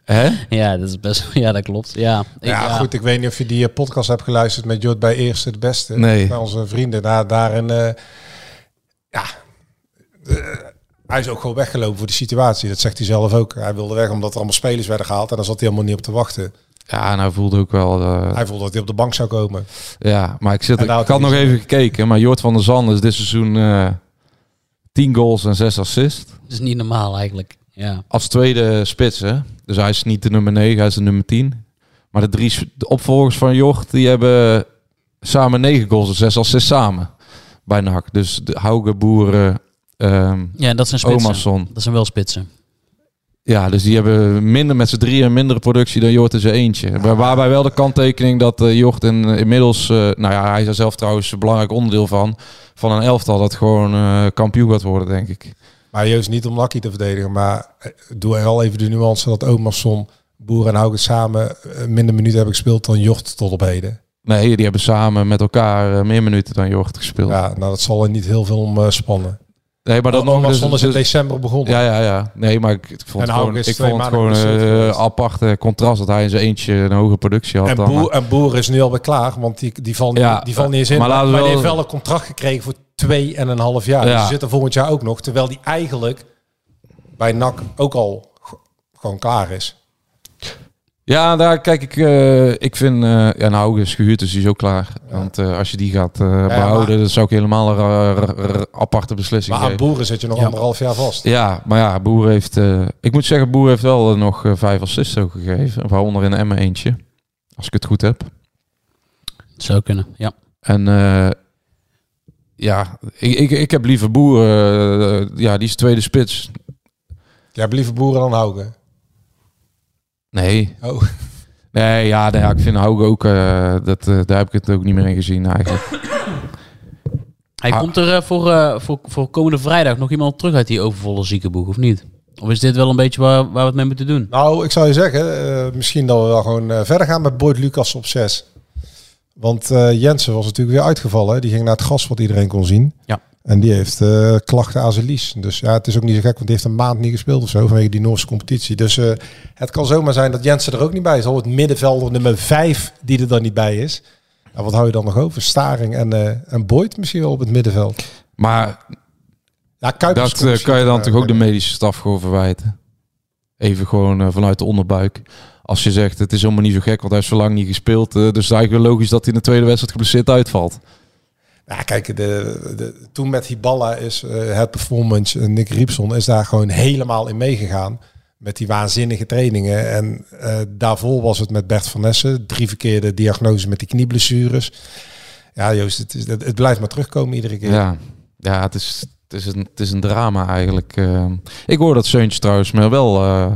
Hè? Ja, dat is best. Ja, dat klopt. Ja, ik, Ja, ja, goed, ik weet niet of je die uh, podcast hebt geluisterd met Jort bij Eerste de Beste. Nee. Bij onze vrienden. Daar, daarin, uh, ja, uh, hij is ook gewoon weggelopen voor de situatie. Dat zegt hij zelf ook. Hij wilde weg omdat er allemaal spelers werden gehaald en daar zat hij helemaal niet op te wachten. Ja, en hij voelde ook wel... Uh... Hij voelde dat hij op de bank zou komen. Ja, maar ik, zit, En nou ik had nog even gekeken, maar Jort van der Zanden is dit seizoen uh, tien goals en zes assists. dat is niet normaal eigenlijk. Ja. Als tweede spits, hè. Dus hij is niet de nummer negen, hij is de nummer tien. Maar de drie de opvolgers van Jort, die hebben samen negen goals en zes assists samen bij N A C. Dus de Hauge, Boeren, um, ja, dat zijn spitsen. Omarsson. Dat zijn wel spitsen. Ja, dus die hebben minder met z'n drieën een mindere productie dan Jort in zijn eentje. Waar, waarbij wel de kanttekening dat uh, Jort in, inmiddels... Uh, nou ja, hij is er zelf trouwens een belangrijk onderdeel van. Van een elftal dat gewoon uh, kampioen gaat worden, denk ik. Maar Joost, niet om Nakkie te verdedigen, maar doe er al even de nuance dat Omarsson, Boer en Hauge samen minder minuten hebben gespeeld dan Jort tot op heden. Nee, die hebben samen met elkaar uh, meer minuten dan Jort gespeeld. Ja, nou dat zal er niet heel veel om uh, spannen. Nee, maar dat nog Omarsson dus, is in dus, december begonnen. Ja, ja, ja. Nee, maar ik, ik vond En het gewoon, Hauge is ik twee vond het maanden gewoon geblesseerd een uh, geweest. aparte contrast dat hij in zijn eentje een hoge productie had. En, dan, Boer, maar- en Boer is nu alweer klaar, want die, die valt Ja, die valt niet eens in. maar Maar, laten maar we die wel- heeft wel een contract gekregen voor twee en een half jaar. Ja. Dus die zit er volgend jaar ook nog, terwijl die eigenlijk bij N A C ook al g- gewoon klaar is. Ja, daar kijk ik. Uh, ik vind. Uh, ja, nou, is gehuurd, dus die is ook klaar. Ja. Want uh, als je die gaat uh, ja, behouden, maar- dat zou ik helemaal een ra- ra- ra- aparte beslissing Maar aan geven. Boeren zit je nog Ja. anderhalf jaar vast. Ja, maar ja, Boer heeft. Uh, ik moet zeggen, Boer heeft wel uh, nog uh, vijf assists ook gegeven. Waaronder in Emmen eentje. Als ik het goed heb. Dat zou kunnen, ja. En uh, ja, ik, ik, ik heb liever Boer. Uh, ja, die is tweede spits. Jij hebt liever Boeren dan Hauge. Nee. Oh. Nee, ja, nee, ja ik vind Hauge ook. Uh, dat, uh, daar heb ik het ook niet meer in gezien eigenlijk. Hij Ah. komt er uh, voor, uh, voor, voor komende vrijdag nog iemand terug uit die overvolle ziekenboeg, of niet? Of is dit wel een beetje waar, waar we het mee moeten doen? Nou, ik zou je zeggen, uh, misschien dat we wel gewoon uh, verder gaan met Boyd Lucas op zes. Want uh, Jensen was natuurlijk weer uitgevallen. Hè? Die ging naar het gas wat iedereen kon zien. Ja. En die heeft uh, klachten aan zijn lies. Dus ja, het is ook niet zo gek, want die heeft een maand niet gespeeld of zo vanwege die Noorse competitie. Dus uh, het kan zomaar zijn dat Jensen er ook niet bij is. Al het middenvelder nummer vijf die er dan niet bij is. Nou, wat hou je dan nog over? Staring en, uh, en Boyd misschien wel op het middenveld. Maar Ja, Kuipers dat uh, kan je dan toch ook de medische staf gewoon verwijten. Even gewoon uh, vanuit de onderbuik. Als je zegt, het is helemaal niet zo gek, want hij heeft zo lang niet gespeeld. Uh, dus het is eigenlijk wel logisch dat hij in de tweede wedstrijd geblesseerd uitvalt. Ja, kijk, de, de, toen met Hiballa is uh, het performance, uh, Nick Riepson is daar gewoon helemaal in meegegaan. Met die waanzinnige trainingen. En uh, daarvoor was het met Bert van Nessen. Drie verkeerde diagnoses met die knieblessures. Ja, Joost, het, is, het, het blijft maar terugkomen iedere keer. Ja, ja het, is, het, is een, het is een drama eigenlijk. Uh, ik hoor dat Seuntje trouwens, maar wel uh,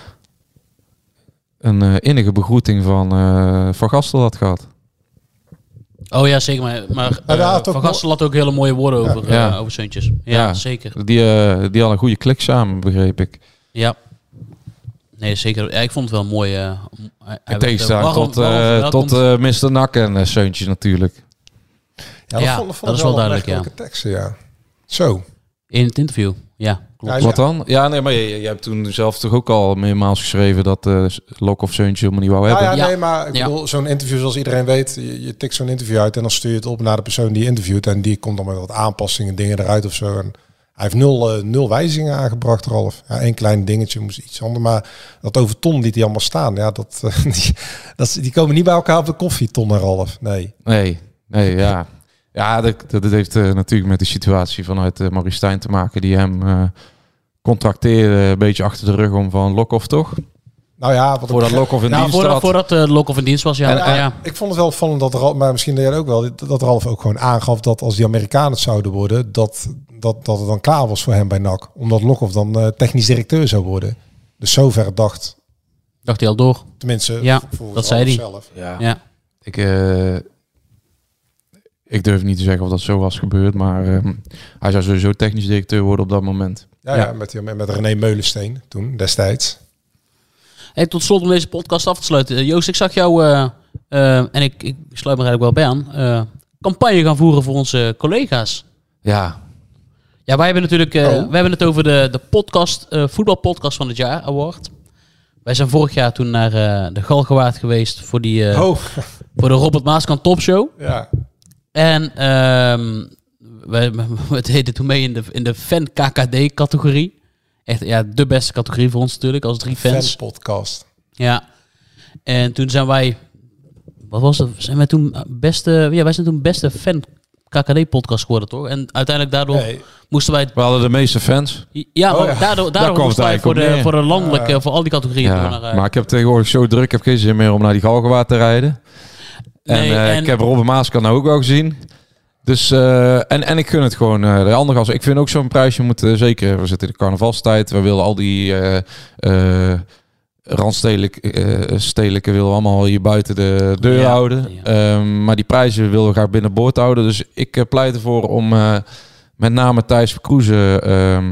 een uh, innige begroeting van uh, Van Gastel had gehad. Oh ja, zeker. Maar, maar Ja, uh, had ook Van Gastel had ook hele mooie woorden over, Ja. uh, over Suntjes. Ja, Ja. zeker. Die, uh, die had een goede klik samen, begreep ik. Ja. Nee, zeker. Ja, ik vond het wel mooi. Uh, hij In tegenstelling warm- tot, uh, warm verwelkomd. tot uh, mister Nak en uh, Seuntjes natuurlijk. Ja, dat, Ja, vond, vond dat ik is wel een duidelijk, ja. opmerkelijke teksten, ja. Zo. In het interview. Ja, klopt. Ja, Wat dan? Ja, nee, maar je, je hebt toen zelf toch ook al meermaals geschreven dat uh, Lok of Seuntje helemaal niet wou Ja, hebben. ja, Ja. nee, maar ik Ja. bedoel, zo'n interview zoals iedereen weet, je, je tikt zo'n interview uit en dan stuur je het op naar de persoon die je interviewt en die komt dan met wat aanpassingen, dingen eruit of zo. En hij heeft nul, uh, nul wijzigingen aangebracht, Ralf. Ja, één klein dingetje moest iets anders, maar dat over ton liet hij allemaal staan. Ja, dat, uh, die, dat, die komen niet bij elkaar op de koffie, Ton en Ralf. Nee. Nee, nee, ja. Ja, dat, dat heeft uh, natuurlijk met de situatie vanuit uh, Maurice Stijn te maken, die hem uh, contracteerde een beetje achter de rug om van Lokhoff, toch? Nou ja, wat Voordat ik- Lokhoff in Nou, dienst voordat, had. voordat uh, Lokhoff in dienst was, ja. En, ja, en ja. Ik vond het wel opvallend dat Ralf, maar misschien deed jij ook wel, dat Ralf ook gewoon aangaf dat als die Amerikanen het zouden worden, dat, dat, dat het dan klaar was voor hem bij N A C. Omdat Lokhoff dan uh, technisch directeur zou worden. Dus zover dacht, Dacht hij al door. tenminste, Ja, volgens dat zei Ralf hij. zelf. Ja. Ja. Ik, uh, ik durf niet te zeggen of dat zo was gebeurd, maar uh, hij zou sowieso technisch directeur worden op dat moment. Ja, Ja. ja. met, die- met René Meulensteen toen, destijds. Hey, tot slot om deze podcast af te sluiten. Uh, Joost, ik zag jou, uh, uh, en ik, ik sluit me eigenlijk wel bij aan, uh, campagne gaan voeren voor onze collega's. Ja, Ja, wij hebben natuurlijk, uh, Oh. we hebben het over de, de podcast, uh, voetbalpodcast van het jaar award. Wij zijn vorig jaar toen naar uh, de Galgenwaard geweest voor, die, uh, Oh. voor de Robert Maaskant Topshow. Ja. En um, wij, we deden toen mee in de, in de fan-K K D-categorie. Echt ja, de beste categorie voor ons natuurlijk, als drie fans. Fan-podcast. Ja. En toen zijn wij... Wat was het? Zijn wij toen beste... Ja, wij zijn toen beste fan-K K D-podcast geworden, toch? En uiteindelijk daardoor Nee. moesten wij... We hadden de meeste fans. Ja, Oh, maar ja. daardoor, Daar daardoor kwam moesten het wij voor eigenlijk de, op neer. voor de landelijke... Ja. Voor al die categorieën. Ja, door naar, uh, maar ik heb tegenwoordig zo druk, ik heb geen zin meer om naar die Galgenwaard te rijden. En, Nee, uh, en- ik heb Robben Maaskant nou ook wel gezien. Dus, uh, en, en ik gun het gewoon uh, de andere gasten. Ik vind ook zo'n prijsje moet uh, zeker... We zitten in de carnavalstijd. We willen al die uh, uh, randstedelijke uh, stedelijke willen we allemaal hier buiten de deur Ja, houden. ja. Um, maar die prijzen willen we graag binnenboord houden. Dus ik uh, pleit ervoor om uh, met name Thijs Verkroezen... Um,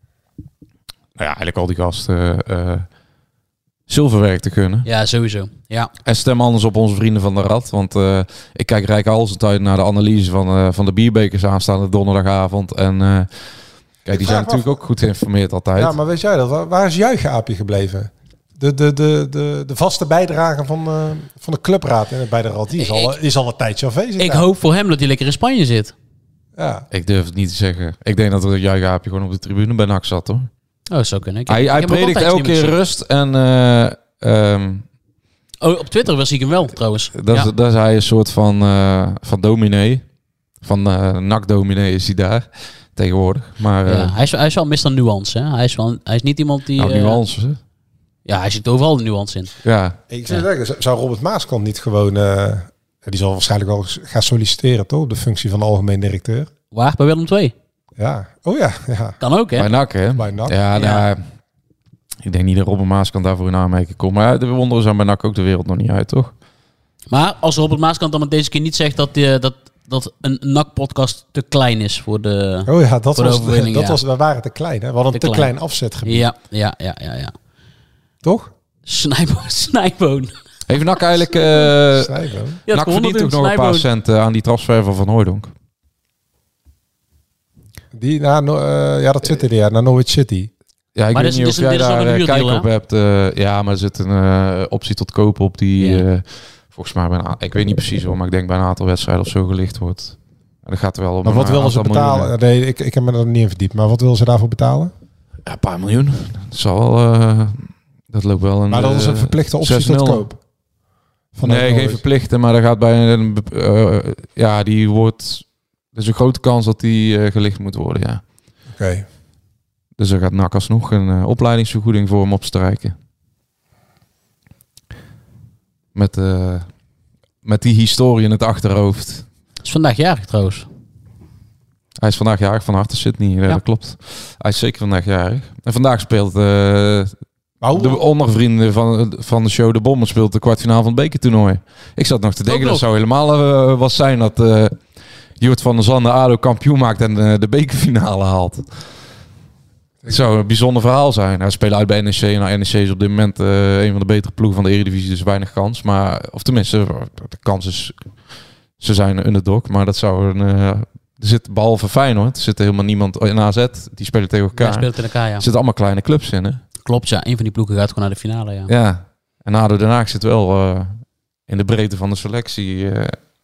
nou ja, eigenlijk al die gasten... Uh, zilverwerk te kunnen. Ja, sowieso. Ja. En stem anders op onze vrienden van de Rad. Want uh, ik kijk rijk alles uit naar de analyse van, uh, van de bierbekers aanstaande donderdagavond. En uh, kijk, die zijn natuurlijk ook goed geïnformeerd altijd. Ja, maar weet jij dat? Waar- Waar is Juichaapje gebleven? De, de, de, de, de vaste bijdrage van, uh, van de clubraad en bij de Rad. Die is, al, Ik- die is al een tijdje afwezig. Ik ja. hoop voor hem dat hij lekker in Spanje zit. Ja. Ik durf het niet te zeggen. Ik denk dat er een juichaapje gewoon op de tribune bij N A C zat, hoor. Oh, dat zou kunnen. Ik heb- Hij, ik hij heb hem ook predikt al een elke tijdje keer niet rust. En uh, um, meer gezien. Oh, op Twitter was ik hem wel, trouwens. dat, Ja. is, dat is hij een soort van, uh, van dominee. Van uh, N A C-dominee is hij daar tegenwoordig. Maar uh, Ja, hij, is, hij is wel mister Nuance, hè? Hij is, wel, hij is niet iemand die... nou, eh, nuances, hè? ja, hij zit overal de nuance in. Ja. Ik zou zeggen, zou Robert Maaskant niet gewoon... Uh, die zal waarschijnlijk wel gaan solliciteren, toch? Op de functie van algemeen directeur. Waar? Bij Willem twee. Ja. Oh ja, ja. Kan ook, hè? Bij N A C, hè? Bij N A C. Ja, Ja. nou, ik denk niet dat Robben Maaskant daarvoor in aanmerking komt. Maar de wonderen zijn bij N A C ook de wereld nog niet uit, toch? Maar als Robert Maaskant dan met deze keer niet zegt dat, die, dat, dat een N A C-podcast te klein is voor de... Oh ja, dat Voor de was, overwinning, dat ja. was, we waren te klein. Hè? We hadden een Te te klein. klein afzetgebied. Ja, ja, ja, ja, ja. Toch? Snijboon. Snijboon. Heeft N A C eigenlijk... Uh, Snijboon. Ja, N A C verdient ook nog een paar Snijboon. centen aan die transfer van Van Hooijdonk. Die, nou, no, uh, ja, dat twitterde ja, naar Norwich City. Ja, ik Maar weet dit is- niet of dit is- jij dit is daar wel een uh, kijk huurdeal, op hebt. Uh, ja, maar er zit een uh, optie tot kopen op die... Ja. Uh, volgens mij, bij een, a- ik weet niet precies hoor, maar ik denk bij een aantal wedstrijden of zo gelicht wordt. En dat gaat er wel om Maar wat een willen ze aantal betalen? miljoenen. Nee, ik, ik heb me er niet in verdiept. Maar wat willen ze daarvoor betalen? Ja, een paar miljoen. Dat zal wel... Uh, dat loopt wel een... Maar dat is een uh, verplichte optie zes tot nul. koop. Vanuit Nee, geen Norwich. verplichte, maar er gaat bij een... Uh, ja, die wordt... Er is een grote kans dat die uh, gelicht moet worden, ja. Oké. Okay. Dus er gaat N A C alsnog een uh, opleidingsvergoeding voor hem opstrijken. Met, uh, met die historie in het achterhoofd. Is vandaag jarig trouwens. Hij is vandaag jarig, van harte Sydney, ja. Ja. Dat klopt. Hij is zeker vandaag jarig. En vandaag speelt uh, Maar hoe- de ondervrienden van, van de show De Bomber speelt de kwartfinale van het bekertoernooi. Ik zat nog te denken, Ook dat nog. zou helemaal uh, wat zijn dat uh, Jort van der Zanden A D O kampioen maakt en uh, de bekerfinale haalt. Het zou een bijzonder verhaal zijn. Hij speelt uit bij N E C. En nou, N E C is op dit moment uh, een van de betere ploegen van de Eredivisie, dus weinig kans. Maar, of tenminste, de kans is, ze zijn een underdog. Maar dat zou een... Uh, er zit, behalve Feyenoord, er zit helemaal niemand in A Z. Die spelen tegen elkaar. Hij speelt in elkaar, ja. Er zitten allemaal kleine clubs in, hè? Klopt, ja. Een van die ploegen gaat gewoon naar de finale, ja. Ja. En A D O Den Haag zit wel uh, in de breedte van de selectie uh,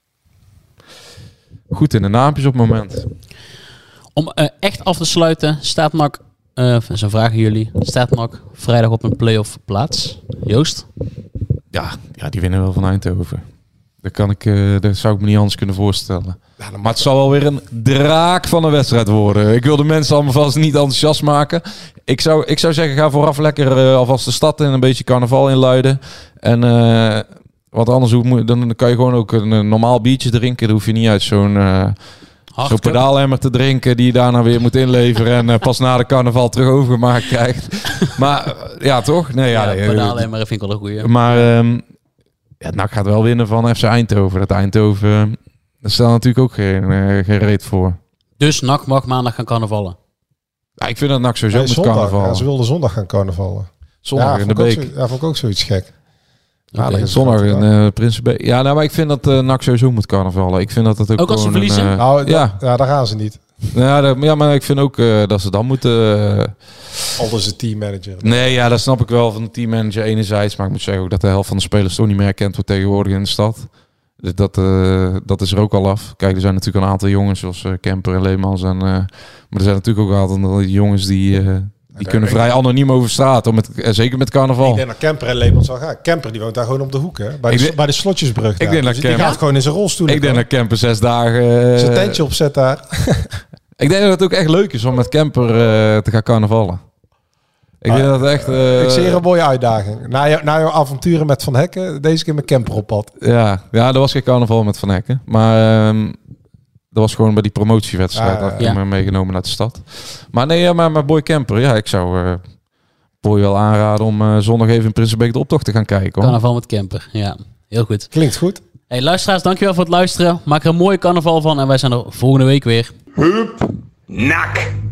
goed in de naampjes op het moment. Om uh, echt af te sluiten, staat N A C... Uh, zo vragen jullie. Staat N A C vrijdag op een play-off plaats? Joost? Ja, ja, die winnen wel van Eindhoven. Dat, kan ik, uh, dat zou ik me niet anders kunnen voorstellen. Ja, dan Maar het zal wel weer een draak van een wedstrijd worden. Ik wil de mensen allemaal vast niet enthousiast maken. Ik zou, ik zou zeggen, ga vooraf lekker uh, alvast de stad in, een beetje carnaval inluiden. En uh, wat anders, hoe moet- dan kan je gewoon ook een, een normaal biertje drinken. Dan hoef je niet uit zo'n uh, zo'n Hardcup. pedaalemmer te drinken die je daarna weer moet inleveren en uh, pas na de carnaval terug overgemaakt krijgt. Maar uh, ja, toch? Nee, ja, Ja, ja, pedalen, maar dat vind ik wel een goeie. maar um, ja, N A C gaat wel winnen van F C Eindhoven. Dat Eindhoven, daar staat natuurlijk ook geen, uh, geen reet voor. Dus N A C mag maandag gaan carnavallen. Ja, ik vind dat N A C sowieso Nee, moet zondag. carnaval. Ja, ze wilden zondag gaan carnavallen. Zondag ja, in de vond ik ook beek. zo- ja, vond ik ook zoiets gek. Oké. dat is Zondag goed, in ja. uh, Prinsenbeek. Ja, nou, maar ik vind dat uh, N A C sowieso moet carnavallen. Ik vind dat dat ook Ook als ze gewoon een, verliezen? uh, Nou, ja. ja. ja, daar gaan ze niet. Ja, dat, ja, maar ik vind ook uh, dat ze dan moeten... Uh, Al is een teammanager. Nee, ja, dat snap ik wel van de teammanager enerzijds. Maar ik moet zeggen ook dat de helft van de spelers toch niet meer herkend wordt tegenwoordig in de stad. Dus dat, uh, dat is er ook al af. Kijk, er zijn natuurlijk een aantal jongens zoals uh, Kemper en Leemans. En, uh, maar er zijn natuurlijk ook een aantal jongens die... Uh, Die kunnen vrij anoniem over straat, met, zeker met carnaval. Ik denk dat Kemper en Leemans zal gaan. Kemper die woont daar gewoon op de hoek, hè? Bij de, denk, bij de Slotjesbrug. Ik denk dus dat die Kemper, gaat gewoon in zijn rolstoel. Ik denk dat Kemper zes dagen... Uh, zijn tentje opzet daar. Ik denk dat het ook echt leuk is om met Kemper uh, te gaan carnavallen. Ik ah, denk dat het echt... Uh, ik zie hier een mooie uitdaging. Na, jou, na jouw avonturen met Van Hekken, deze keer met Kemper op pad. Ja, ja, dat was geen carnaval met Van Hekken. Maar... Um, Dat was gewoon bij die promotiewedstrijd. Ah, ja. Ik hem meegenomen naar de stad. Maar nee, ja, maar, maar Boy Kemper, ja, ik zou uh, Boy wel aanraden om uh, zondag even in Prinsenbeek de optocht te gaan kijken. Hoor. Carnaval met Kemper, ja. Heel goed. Klinkt goed. Hey, luisteraars, dankjewel voor het luisteren. Maak er een mooie carnaval van en wij zijn er volgende week weer. Hup, nak.